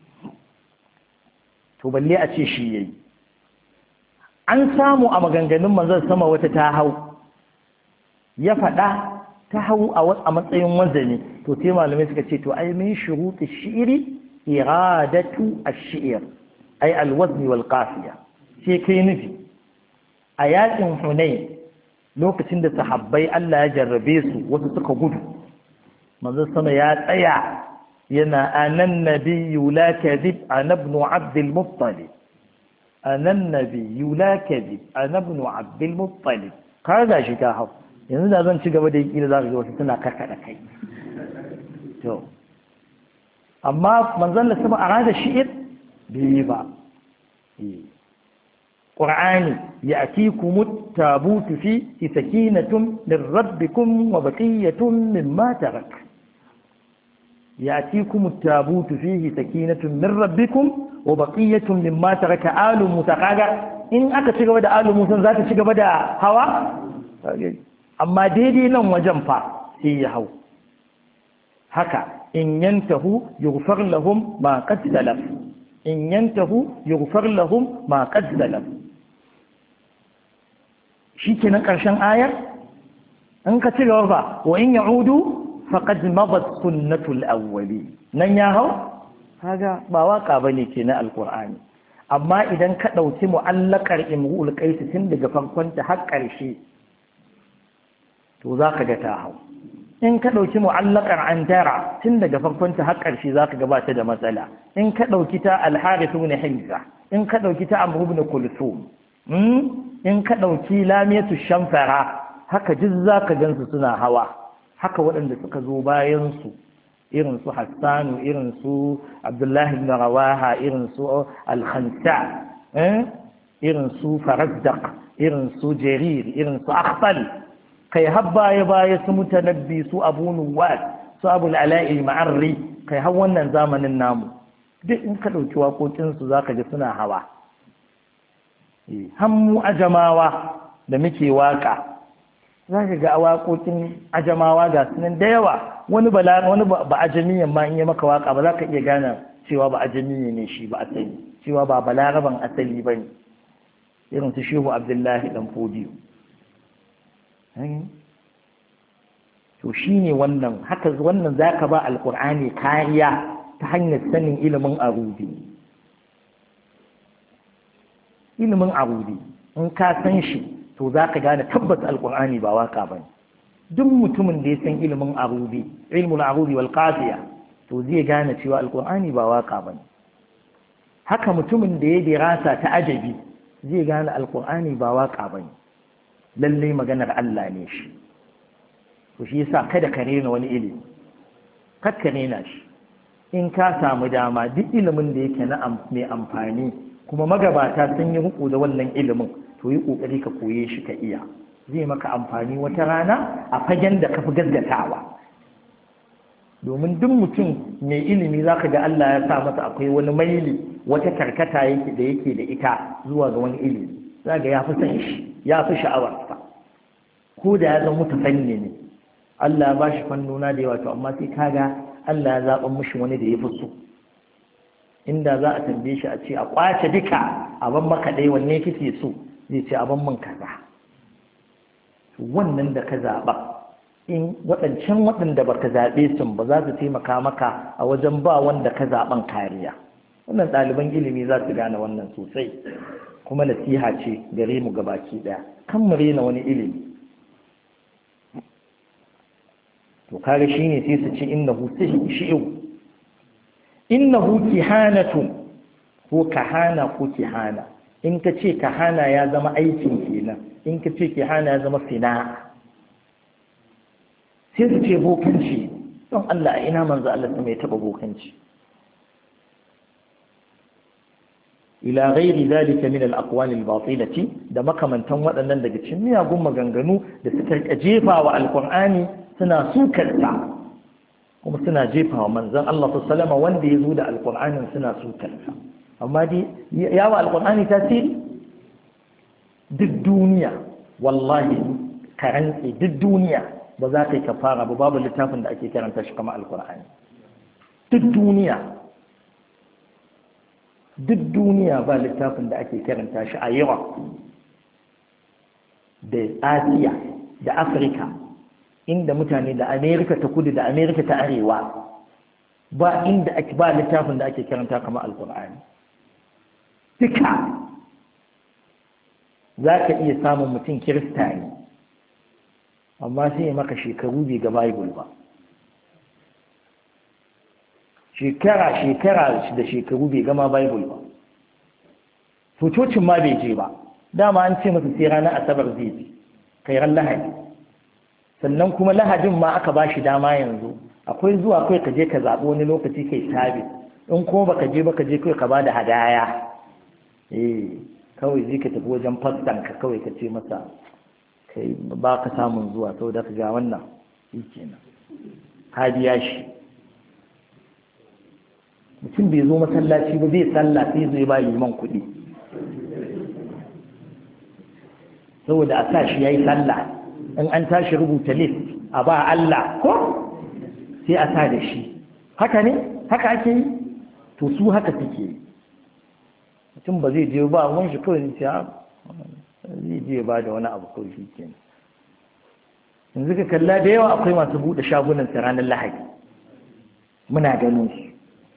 to balle a ce shi yayi an samu a maganganun manzon sama wata ta hau ya faɗa ta hau a matsayin wazani to sai malamai suka ce to ai min shuruti shi'ri iradatu ash-shi'r ai al-wazn wal qafiya sai kai nufi a yakin Hunayn lokacin da sahabbai Allah ya jarrabe su wasu suka gudu manzon sama ya tsaya yana anan nabiyyu la kadhib ana ibn abd al-muttalib anan nabiyyu la kadhib ana ibn abd al-muttalib kaga shi ta hau yanzu da zan ci gaba da yi za ka ga wasu suna karkada kai to amma manzon Allah sama arada shi'ir bai ba qur'ani ya'tikum at-tabut fi sakinatun min rabbikum wa baqiyatun mimma tarak يأتيكم التابوت فيه سكينة من ربكم وبقية مما ترك آل موسى قاقا إن أكا تشغب دا آل موسى ذات تشغب دا هوا أما ديدي لهم وجنفا سيهو هكا إن ينتهوا يغفر لهم ما قد سلف إن ينتهوا يغفر لهم ما قد سلف شيء نقرشان آية أنك تشغب وإن يعودوا faqad madat sunnatul awwali nan ya hau kaga ba waka bane ke na alqur'ani amma idan ka dauki mu'allaqar imrul qais tun daga farkon ta har karshe to zaka ga ta hau in ka dauki mu'allaqar antara tun daga farkon ta har karshe zaka ga ba ta da matsala in ka dauki ta al-harith ibn hizza in ka ɗauki ta Amr ibn Kulthum in ka ɗauki Lamiyatu Shamfara haka duk zaka gansu suna hawa haka waɗanda suka zo bayan su irin su Hassanu irin su Abdullah ibn Rawaha irin su Al-Khansa irin su Farazdaq irin su Jarir irin su Akhtal kai habba ya baya su Mutanabbi su Abu Nuwas su Abu al-Ala'i Ma'arri kai har wannan zamanin namu duk in ka ɗauki waƙoƙinsu za ka ji suna hawa hammu ajamawa da muke waƙa za ka ga waƙoƙin ajamawa ga sunan da yawa wani ba ajamiyan ma in yi maka waƙa ba za ka iya gane cewa ba ajamiye ne shi ba asali cewa ba balaraban asali ba ne irin su shehu abdullahi ɗan fodiyo to shi ne wannan haka wannan za ka ba alƙur'ani kariya ta hanyar sanin ilimin arudi in ka san shi to za ka gane tabbas alkur'ani ba waka ba ne duk mutumin da ya san ilimin arudi ilmul arudi wal qafiya to zai gane cewa alkur'ani ba waka ba ne haka mutumin da ya dirasa ta ajabi zai gane alkur'ani ba waka ba ne lallai maganar Allah ne shi to shi yasa kada ka rena wani ilimi kada ka rena shi in ka samu dama duk ilimin da yake na mai amfani kuma magabata sun yi riko da wannan ilimin to yi kokari ka koye shi ka iya zai maka amfani wata rana a fagen da ka fi gaggatawa domin duk mutum mai ilimi zaka ga Allah ya sa masa akwai wani maili wata karkata da yake da ita zuwa ga wani ilimi zaka ya fi san shi ya fi sha'awarsa ko da ya zama mutafanni ne Allah ya bashi fannuna da yawa to amma sai kaga Allah ya zaɓa mushi wani da ya fi so inda za a tambaye shi a ce a ƙwace duka abin maka ɗaya wanne kike so zai ce abin min kaza wannan da ka zaɓa in waɗancan waɗanda ba ka zaɓe sun ba za su taimaka maka a wajen ba wanda ka zaɓen kariya wannan ɗaliban ilimi za su gane wannan sosai kuma nasiha ce gare mu gabaki ɗaya kan mu rena wani ilimi to kare shine sai su ce innahu shi'u innahu kihanatun ko kahana ko kihana in ka ce kahana ya zama aikin kenan in ka ce kihana ya zama sina'a sai su ce bokanci don Allah ina manzo Allah ta mai taba bokanci ila ghairi zalika min al-aqwal al-batilati da makamantan waɗannan daga cikin miyagun maganganu da suka jefa wa alqur'ani suna sukarta kuma suna jefa wa manzon Allah sallallahu wanda ya zo da alqur'anin suna sukarta amma dai yawa alqur'ani tasiri duk duniya wallahi karantsi duk duniya ba za ka yi kafara ba babu littafin da ake karanta shi kama alqur'ani duk duniya ba littafin da ake karanta shi a Europe da Asiya da Afirka inda mutane da Amerika ta kudu da Amerika ta arewa ba inda ake ba littafin da ake karanta kama alkur'ani duka za ka iya samun mutum kirista ne amma sai ya maka shekaru bai ga Bible ba shekara da shekaru bai gama Bible ba fitocin ma bai je ba dama an ce masa sai ranar asabar zai je kai ran lahadi sannan kuma lahadin ma aka ba shi dama yanzu akwai zuwa kai ka je ka zaɓi wani lokaci kai sabi in kuma baka je kai ka ba da hadaya kawai zai ka tafi wajen fastan ka kawai ka ce masa kai ba ka samun zuwa saboda ka ga wannan shi kenan ka biya shi mutum bai zo masallaci ba zai sallah sai zai ba liman kuɗi saboda a sa shi ya yi sallah in an tashi rubuta list a ba Allah ko sai a sa da shi haka ne haka ake yi to su haka suke yi mutum ba zai je ba wani shi kawai zai je ba da wani abu kawai shi ke yanzu ka kalla da yawa akwai masu buɗe shagunan sa ranar lahadi muna ganin su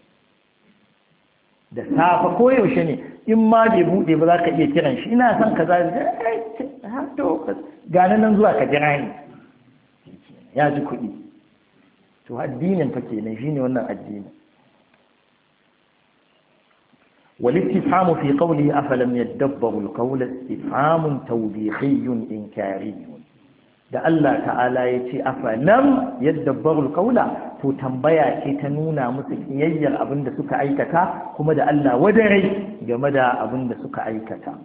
da safa ko yaushe ne in ma bai buɗe ba za ka iya kiran shi ina son kaza to gane nan zuwa ka jira ni ya ji kuɗi to addinin fa kenan shine wannan addini والاستفهام في قوله أفلم يدبروا القول استفهام توبيخي إنكاري da Allah ta'ala ya ce afalam yadabbaru alqawla to tambaya ce ta nuna musu kiyayyar abin da suka aikata kuma da Allah wadare game da abin da suka aikata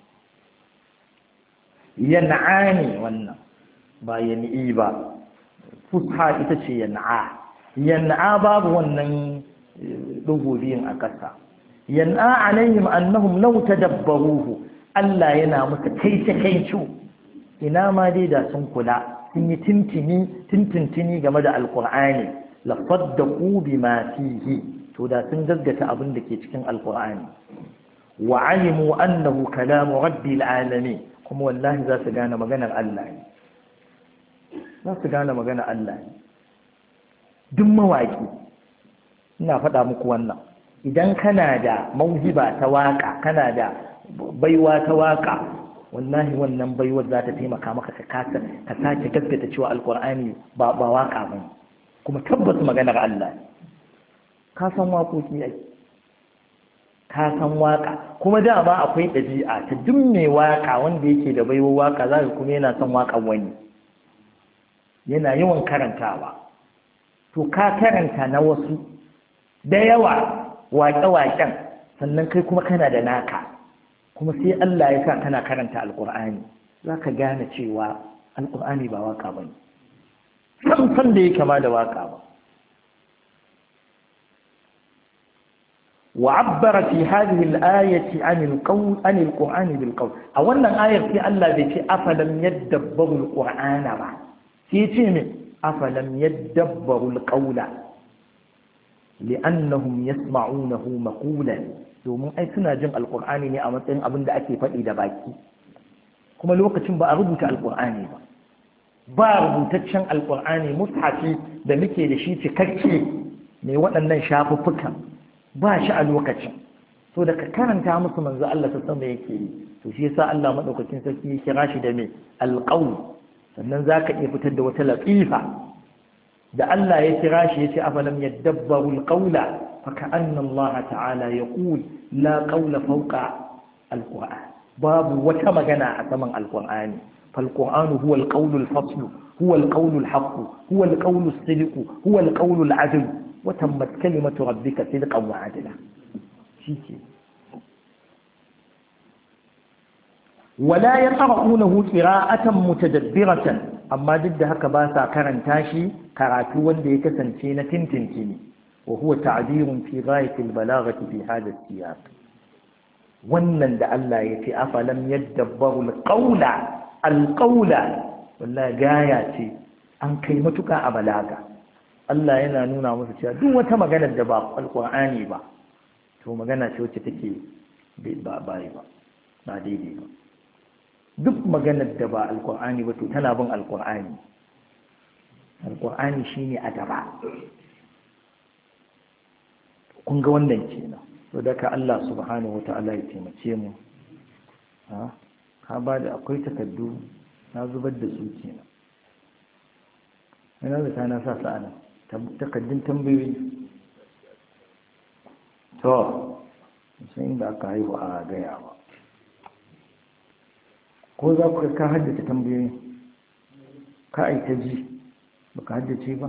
yan'ani wannan ba yan'i ba fusha ita ce yan'a babu wannan dugo biyin a ƙasa yan'a alaihim annahum law tadabbaruhu Allah yana musu kaice ina ma dai da sun kula sun yi tintintini game da alkur'ani la saddaqu bima fihi to da sun gaskata abin da ke cikin alkur'ani wa alimu annahu kalamu rabbil alamin kuma wallahi za su gane maganar Allah ne za su gane maganar Allah ne duk mawaki ina faɗa muku wannan idan kana da mauhiba ta waka kana da baiwa ta waka wallahi wannan baiwar za ta taimaka maka ka sake gaskata cewa alkur'ani ba waka ba kuma tabbas maganar Allah ka san waƙoƙi ai ka san waka kuma dama akwai ɗabi'a ta duk mai waka wanda yake da baiwar waka za ka kuma yana son waƙan wani yana yawan karantawa to ka karanta na wasu da yawa waƙe-waƙen sannan kai kuma kana da naka kuma sai Allah ya sa kana karanta alƙur'ani za ka gane cewa alƙur'ani ba waka ba ne san da ya kama da waka ba wa abbara fi hadhihi al-ayati an al-qur'ani bil qawl a wannan ayar sai Allah bai ce afalam yadabbaru al-qur'ana ba sai ce me afalam yadabbaru al-qawla li'annahum yasma'unahu maqulan domin ai suna jin alkur'ani ne a matsayin abin da ake faɗi da baki kuma lokacin ba a rubuta alkur'ani ba rubutaccen alkur'ani mushafi da muke da shi cikakke mai waɗannan shafuffukan ba shi a lokacin so da ka karanta musu manzo Allah ta sama yake yi to shi yasa Allah madaukakin sarki ya kira shi da mai alqawl sannan zaka iya fitar da wata latifa da Allah ya kira shi yace afalam yadabbaru alqawla فكأن الله تعالى يقول لا قول فوق القرآن باب وتمغنا أثمن القرآن فالقرآن هو القول الفصل هو القول الحق هو القول الصدق هو القول العدل وتمت كلمة ربك صدقا وعدلا شيء ولا يقرؤونه قراءة متدبرة أما ضد هكا باسا كرنتاشي كراتو وندي كسنتين تنتنتيني وهو تعبير في غاية البلاغة في هذا السياق wannan da Allah ya ce afalam yadabbaru alqawla wallahi gaya ce an kai matuka a balaga Allah yana nuna musu cewa duk wata magana da ba alqur'ani ba to magana ce wacce take ba daidai ba duk maganar da ba alqur'ani ba to tana bin alqur'ani shine a gaba kun ga wannan kenan to daga Allah subhanahu wata'ala ya taimake mu ka ba da akwai takardu na zubar da su kenan ina da na sa sa'ana takardun tambayoyi to sai inda aka haihu a gaya ba ko za ku ka haddace tambayoyi ka aita ji baka haddace ba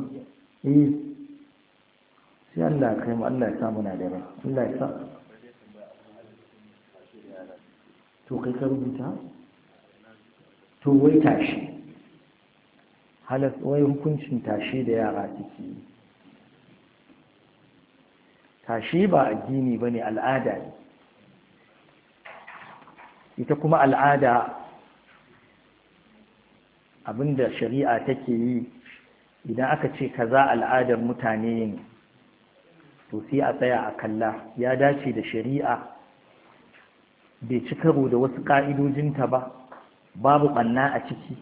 sai Allah ya kai mu Allah ya sa muna da rai Allah ya sa to kai ka rubuta to wai tashi halas wai hukuncin tashi da yara suke tashi ba addini bane al'ada ne ita kuma al'ada abinda shari'a take yi idan aka ce kaza al'adar mutane ne to sai a tsaya a kalla ya dace da shari'a bai ci karo da wasu ƙa'idojinta ba babu ɓanna a ciki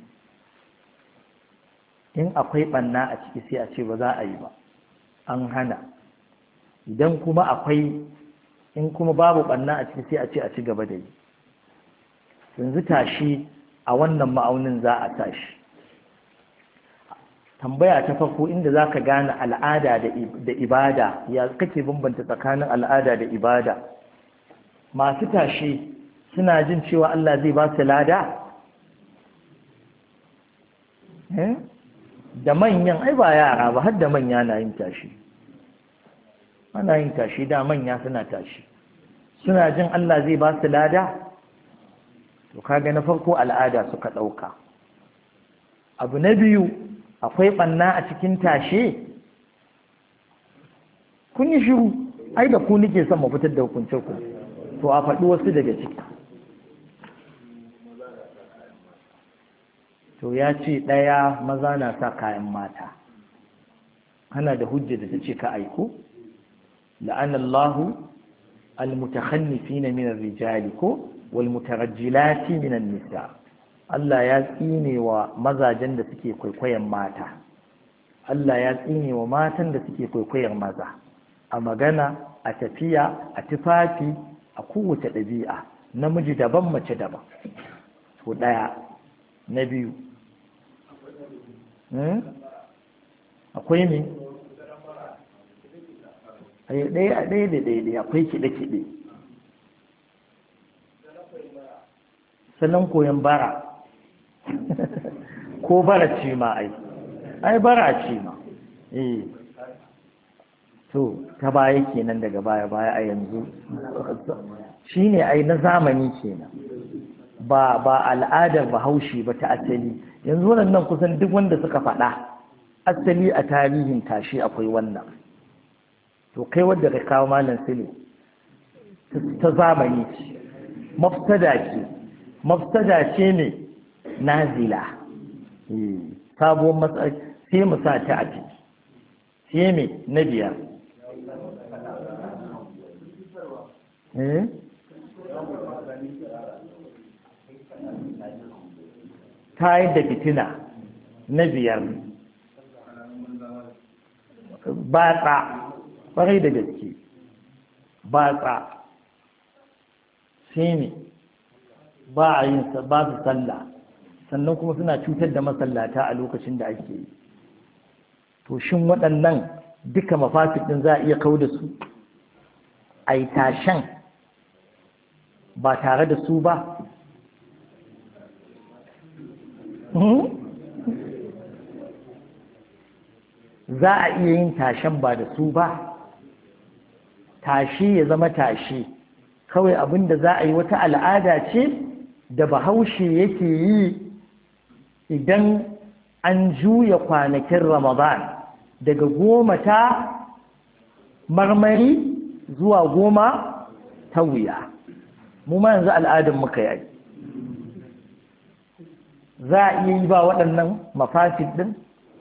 in akwai ɓanna a ciki sai a ce ba za a yi ba an hana idan kuma akwai in kuma babu ɓanna a ciki sai a ce a ci gaba da yi yanzu tashi a wannan ma'aunin za a tashi tambaya ta farko inda za ka gane al'ada da ibada ya kake bambanta tsakanin al'ada da ibada masu tashe suna jin cewa Allah zai ba su lada da manyan ai ba yara ba har da manya na yin tashi ana yin tashi da manya suna tashi suna jin Allah zai ba su lada to kaga na farko al'ada suka ɗauka. Abu na biyu akwai ɓanna a cikin tashe kun yi shiru ai da ku nike son mu fitar da hukunce ku to a faɗi wasu daga ciki to ya ce ɗaya maza na sa kayan mata ana da hujja da ta ce ka aiko la'anallahu almutakhannifina min ar-rijali ko wal mutarajjilati min an-nisa Allah ya tsine wa mazajen da suke kwaikwayon mata Allah ya tsine wa matan da suke kwaikwayon maza a magana a tafiya a tufafi a kowace ɗabi'a namiji daban mace daban to ɗaya na biyu akwai ne ɗaya da ɗaya akwai kiɗe-kiɗe sannan koyon bara ko bara ce ma ai bara ce ma to ta baya kenan daga baya a yanzu shine ai na zamani kenan ba al'adar bahaushe ba ta asali yanzu wannan kusan duk wanda suka faɗa asali a tarihin tashi akwai wannan to kai wadda ka kawo malam sile ta zamani ce mafsada ce ne nazila sabuwar matsayi sai mu sa ta a ciki sai me na biyar tayar da fitina na biyar batsa ƙwarai da gaske batsa sai ne ba a yin ba su sallah sannan kuma suna cutar da masallata a lokacin da ake yi to shin waɗannan duka mafasid ɗin za a iya kau da su a yi tashen ba tare da su ba za a iya yin tashen ba da su ba tashi ya zama tashi kawai abinda za a yi wata al'ada ce da bahaushe yake yi idan an juya kwanakin ramadan daga 10 ta marmari zuwa 10 ta wuya mu ma yanzu al'adun muka yi za a iya yi ba waɗannan mafasid ɗin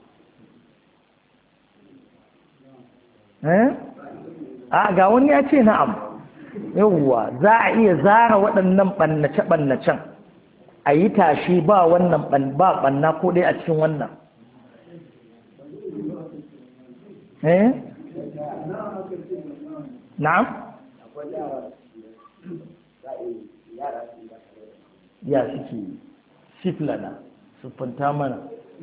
a ga wani ya ce na'am yawwa za a iya zara waɗannan ɓannace-ɓannacen a yi tashi ba wannan ba ɓanna ko dai a cikin wannan na'am ya suke siflana siffanta mana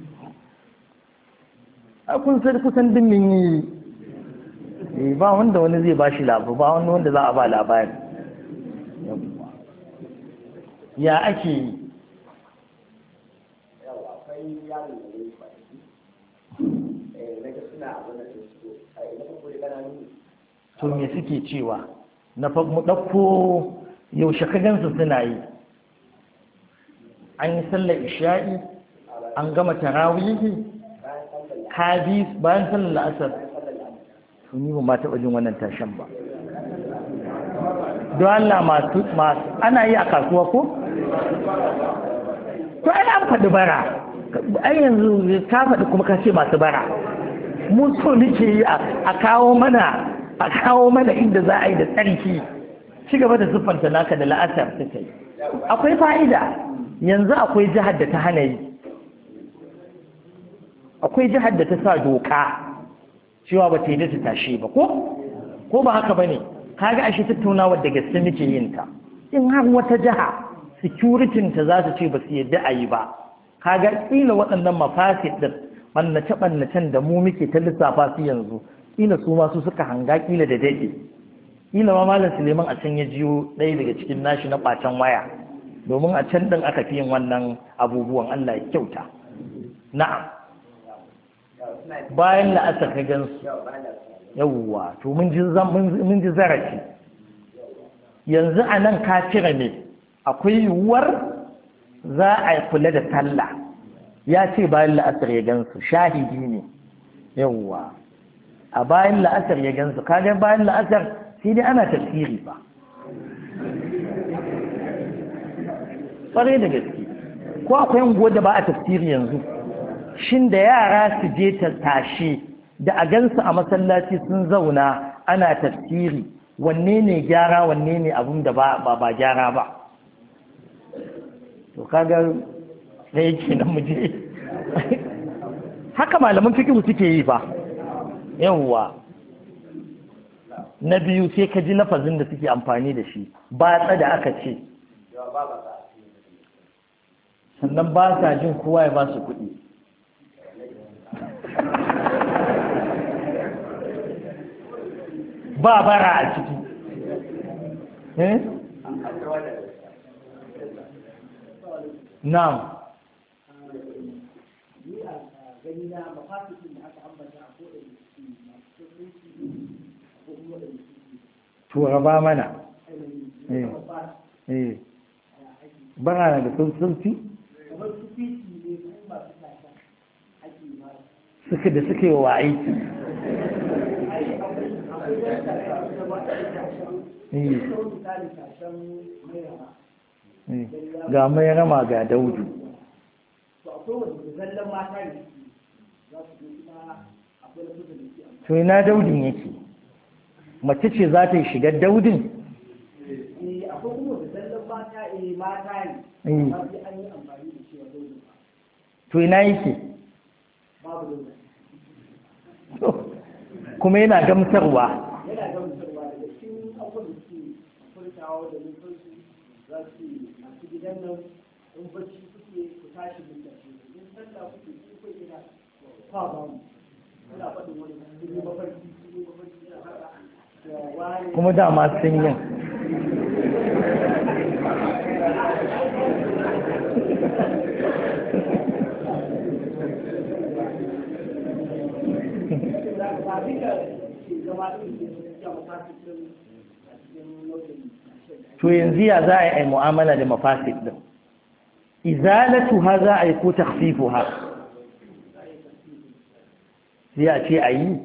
a kun sai kusan dimmin yi ba wanda wani zai ba shi labu ba wanda za a ba labari ya ake yi to me suke cewa na mu ɗauko yaushe ka gansu suna yi an yi sallar isha'i an gama tarawihi hadis bayan sallar la'asar to ni ba ma taɓa jin wannan tashan ba don Allah masu ana yi a kasuwa ko to ai an faɗi bara ai yanzu ka faɗi kuma ka ce masu bara mu so nake yi a kawo mana inda za a yi da tsarki ci gaba da siffanta naka da la'asar ta kai akwai fa'ida yanzu akwai jihar da ta hana yi akwai jihar da ta sa doka cewa ba ta yi da ta tashe ba ko ba haka ba ne kaga ashe tattaunawa da gaske muke yin ta in har wata jiha securitin ta za su ce ba su yadda a yi ba kaga kila waɗannan mafasid da ɓannace-ɓannacen da mu muke ta lissafa su yanzu kila su masu suka hanga kila da daɗe ila ma malam Suleiman a can ya jiyo ɗaya daga cikin nashi na ɓacen waya domin a can ɗin aka fi yin wannan abubuwan Allah ya kyauta na'am bayan la'asar ka gansu yawwa to mun ji zarafi yanzu a nan ka cire ne akwai yiwuwar za a kula da sallah ya ce bayan la'asar ya gansu shahidi ne yawwa a bayan la'asar ya gansu kaga bayan la'asar sai dai ana tafsiri ba ƙwarai da gaske ko akwai unguwar da ba a tafsiri yanzu shin da yara su je ta tashi da a gansu a masallaci sun zauna ana tafsiri wanne ne gyara wanne ne abin da ba gyara ba to kaga da yake nan muje haka malaman fikihu suke yi ba yawwa na biyu sai ka ji lafazin da suke amfani da shi batsa da aka ce sannan ba sa jin kowa ya ba su kuɗi ba bara a ciki na'am tura mana bara da sulfi da suke wa aiki ga mai rama ga daudu to ina daudin yake mace ce za ta yi shigar daudin to ina yake kuma yana gamsarwa daga cikin abubuwan da suke furtawa da nufinsu za su masu gidan nan in bacci suke ku tashi da tashi in sallah kuke ku ina kwa ba mu ina faɗin wani sun yi mafarki yana haka kuma dama sun yin to yanzu ya za a yi mu'amala da mafasid din izalatu ha za a yi ko takhfifu ha sai a ce a yi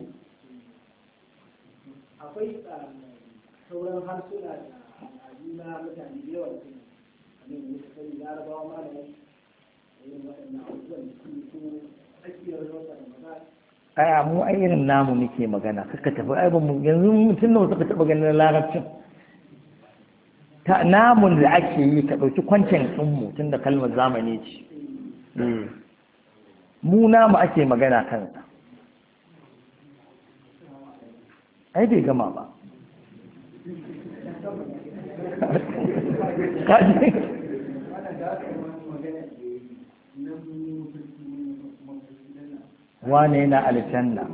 akwai sauran harsuna da na mutane da yawa da kuma kamar da suka sani larabawa ma da yin waɗannan abubuwan da su tsakiyar rota da maza aya mu ai irin namu muke magana kaka tafi ai mu yanzu mutum nawa suka taba ganin larabcin ta namun da ake yi ka dauki kwancin din mu tunda kalmar zamani ce mu namu ake magana kansa ai bai gama ba wane yana aljanna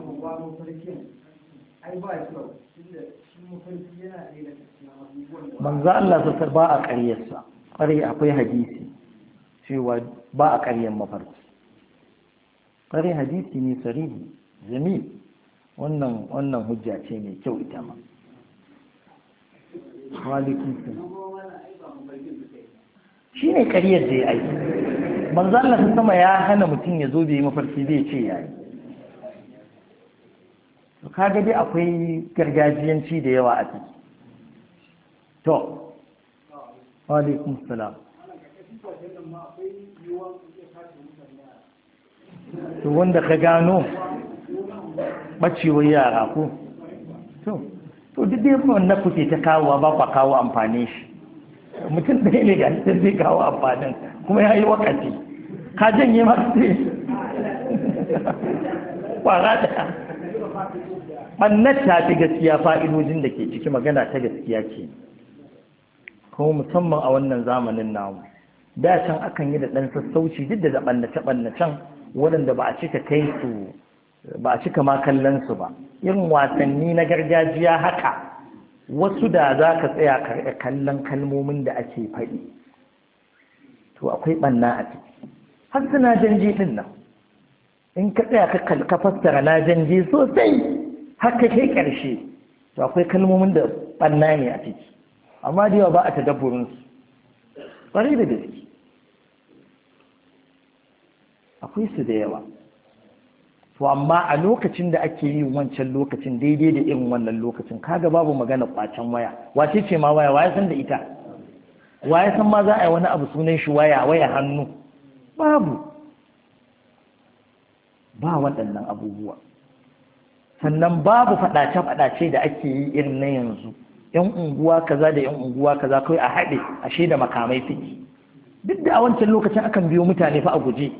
manzo Allah ta ba a ƙaryarsa ƙarya akwai hadisi cewa ba a ƙaryar mafarki ƙarya hadisi ne sarihi jami wannan hujja ce mai kyau ita ma walikin shi ne ƙaryar da ya aiki manzo Allah ta sama ya hana mutum ya zo bai yi mafarki zai ce yayi to kaga dai akwai gargajiyanci da yawa a ciki to wa alaikum salam to wanda ka gano bacewar yara ko to duk dai wannan kuke ta kawowa ba kwa kawo amfani shi mutum ɗaya ne ga cikin zai kawo amfanin kuma ya yi wakati ka janye masu kwara da ɓannar ta fi gaskiya fa'idojin da ke ciki magana ta gaskiya ce kuma musamman a wannan zamanin namu da can akan yi da ɗan sassauci duk da ɓannace-ɓannacen waɗanda ba a cika kai su ba a cika ma kallon su ba irin wasanni na gargajiya haka wasu da za ka tsaya ka kallon kalmomin da ake faɗi to akwai ɓanna a ciki har su najanji ɗin nan in ka tsaya ka fassara najanji sosai har ka kai ƙarshe to akwai kalmomin da ɓanna ne a ciki amma da yawa ba a tadabburinsu ƙwarai da gaske akwai su da yawa to amma a lokacin da ake yi wancan lokacin daidai da irin wannan lokacin kaga babu magana kwacen waya wace ce ma waya waye san da ita waye san ma za a yi wani abu sunan shi waya hannu babu ba waɗannan abubuwa sannan babu faɗace-faɗace da ake yi irin na yanzu yan unguwa kaza da yan unguwa kaza kawai a haɗe ashe da makamai suke duk da a wancan lokacin akan biyo mutane fa a guje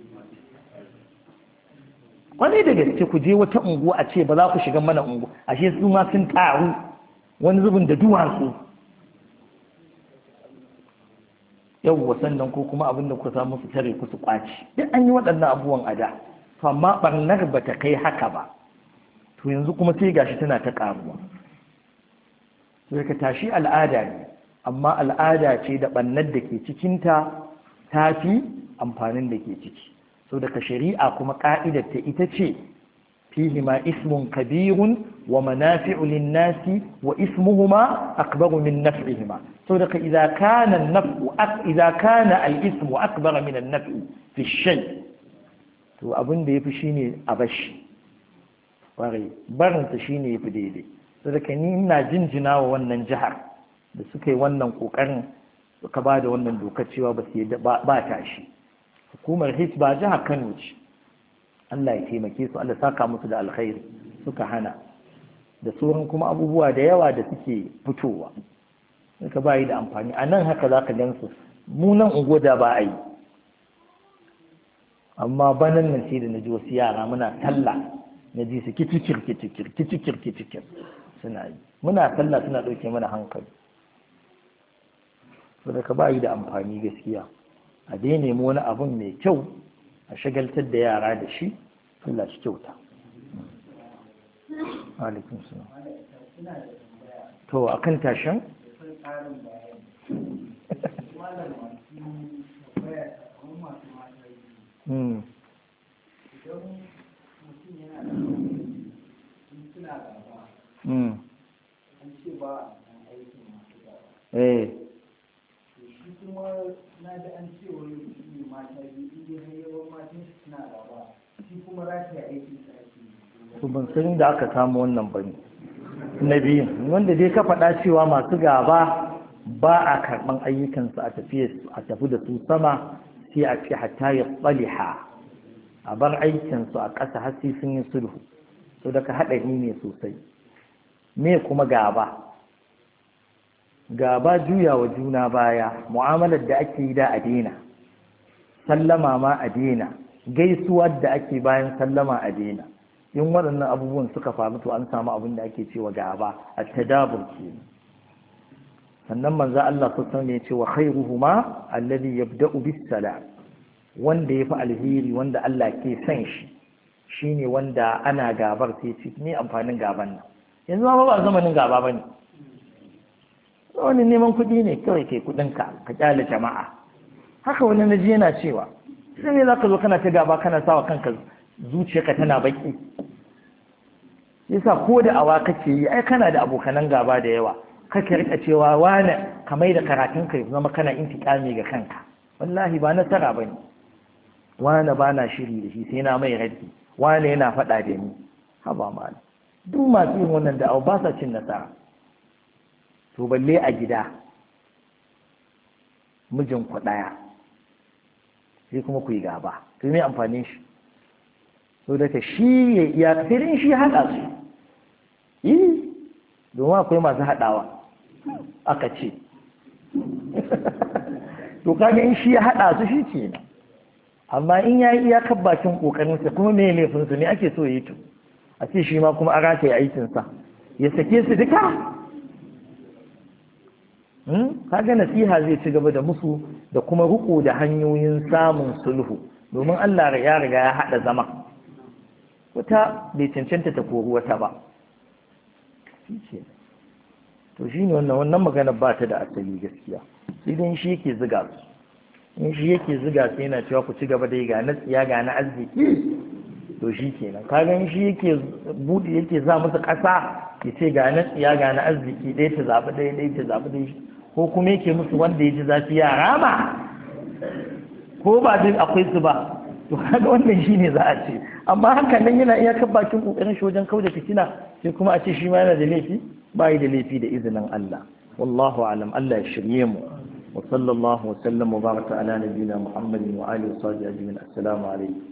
wani da gaske ku je wata unguwa a ce ba za ku shiga mana unguwa ashe su ma sun taru wani zubin da duwatsu yawwa sannan ko kuma abin da ku samu su tare ku su kwaci duk an yi waɗannan abubuwan a da to amma barnar ba ta kai haka ba to yanzu kuma sai gashi tana ta ƙaruwa sai ka tashi al'ada ne amma al'ada ce da ɓannar da ke cikinta ta fi amfanin da ke ciki so daga shari'a kuma ka'idar ta ita ce fihi ma ismun kabirun wa manafi'u lin-nasi wa ismuhuma akbaru min naf'ihima so daga idza kana an-naf'u idza kana al-ismu akbar min an-naf'i fi shay to abin da yafi shine a bashi ware barin ta shine yafi daidai so daga ni ina jinjina wa wannan jihar da suka yi wannan kokarin suka ba da wannan dokar cewa ba ta shi hukumar hisba jihar Kano ce Allah ya taimake su Allah saka musu da alkhairi suka hana da sauran kuma abubuwa da yawa da suke fitowa suka bayi da amfani a nan haka zaka gansu mu nan ungoda ba a yi amma banan nan sai da na ji wasu yara muna talla na ji su kitikir suna yi muna talla suna ɗauke mana hankali saboda ka bayi da amfani gaskiya a dai nemi wani abun mai kyau a shagaltar da yara da shi Allah shi kyauta alaikun suna to a kan tashin kuma na da an ce wani shi mata biyu idan yawan matan suna gaba shi kuma rafi a aikin sa ake to ban san da aka samu wannan bane na biyu wanda dai ka faɗa cewa masu gaba ba a karɓan ayyukansu a tafi da su sama sai a ce hatta ya tsaliha a bar aikinsu a ƙasa har sai sun yi sulhu to daga haɗari ne sosai me kuma gaba juya wa juna baya mu'amalar da ake yi da a daina sallama ma a daina gaisuwar da ake bayan sallama a daina in waɗannan abubuwan suka faru to an samu abin da ake cewa gaba a tadabur ke sannan manzo Allah sallallahu alaihi ya ce wa khairuhuma alladhi yabda'u bis salam wanda yafi alheri wanda Allah ke son shi shine wanda ana gabar sai ce ni amfanin gaban nan yanzu ba zamanin gaba bane wani neman kuɗi ne kawai kai kuɗinka ka kyale jama'a haka wani naji yana cewa sai ne zaka zo kana ta gaba kana sawa kanka zuciyarka tana baki yasa ko da awa kake yi ai kana da abokanan gaba da yawa kake rika cewa wani ka mai da karatun ka zama kana intiƙami ga kanka wallahi ba nasara bane wani ba na shiri da shi sai na mai raddi wani yana faɗa da ni haba mal duk masu yin wannan da abu ba sa cin nasara to balle a gida mijin ku ɗaya sai kuma ku yi gaba to me amfanin shi so daga shi ya iya kafirin shi haɗa su yi domin akwai masu haɗawa aka ce to kaga in shi ya haɗa su shi ce amma in ya yi iyakar bakin ƙoƙarinsa kuma me laifinsu ne ake so ya yi to a ce shi ma kuma a rataye aikinsa ya sake su duka kaga nasiha zai ci gaba da musu da kuma riko da hanyoyin samun sulhu domin Allah ya riga ya haɗa zama wata bai cancanta ta kori wata ba to shine wannan magana ba ta da asali gaskiya, idan shi yake ziga su, in shi yake ziga su yana cewa ku ci gaba da ga na tsiya ga na arziki, to shi kenan kaga in shi yake budi yake za musu ƙasa ya ce ga na tsiya ga na arziki ɗaya ta zaɓi ɗaya ta zaɓi ɗaya, ko kuma yake musu wanda ya ji zafi ya rama, ko ba duk akwai su ba, to kaga wannan shi ne za a ce. Amma hakan nan yana iya kan bakin kokarin shi wajen kauda fitina, sai kuma a ce shi ma yana da laifi, ba yi da laifi da izinin Allah. Wallahu alam, Allah ya shirye mu. Wa sallallahu wa sallam wa baraka ala nabiyyina Muhammadin wa alihi wa sahbihi ajma'in. Assalamu alaikum.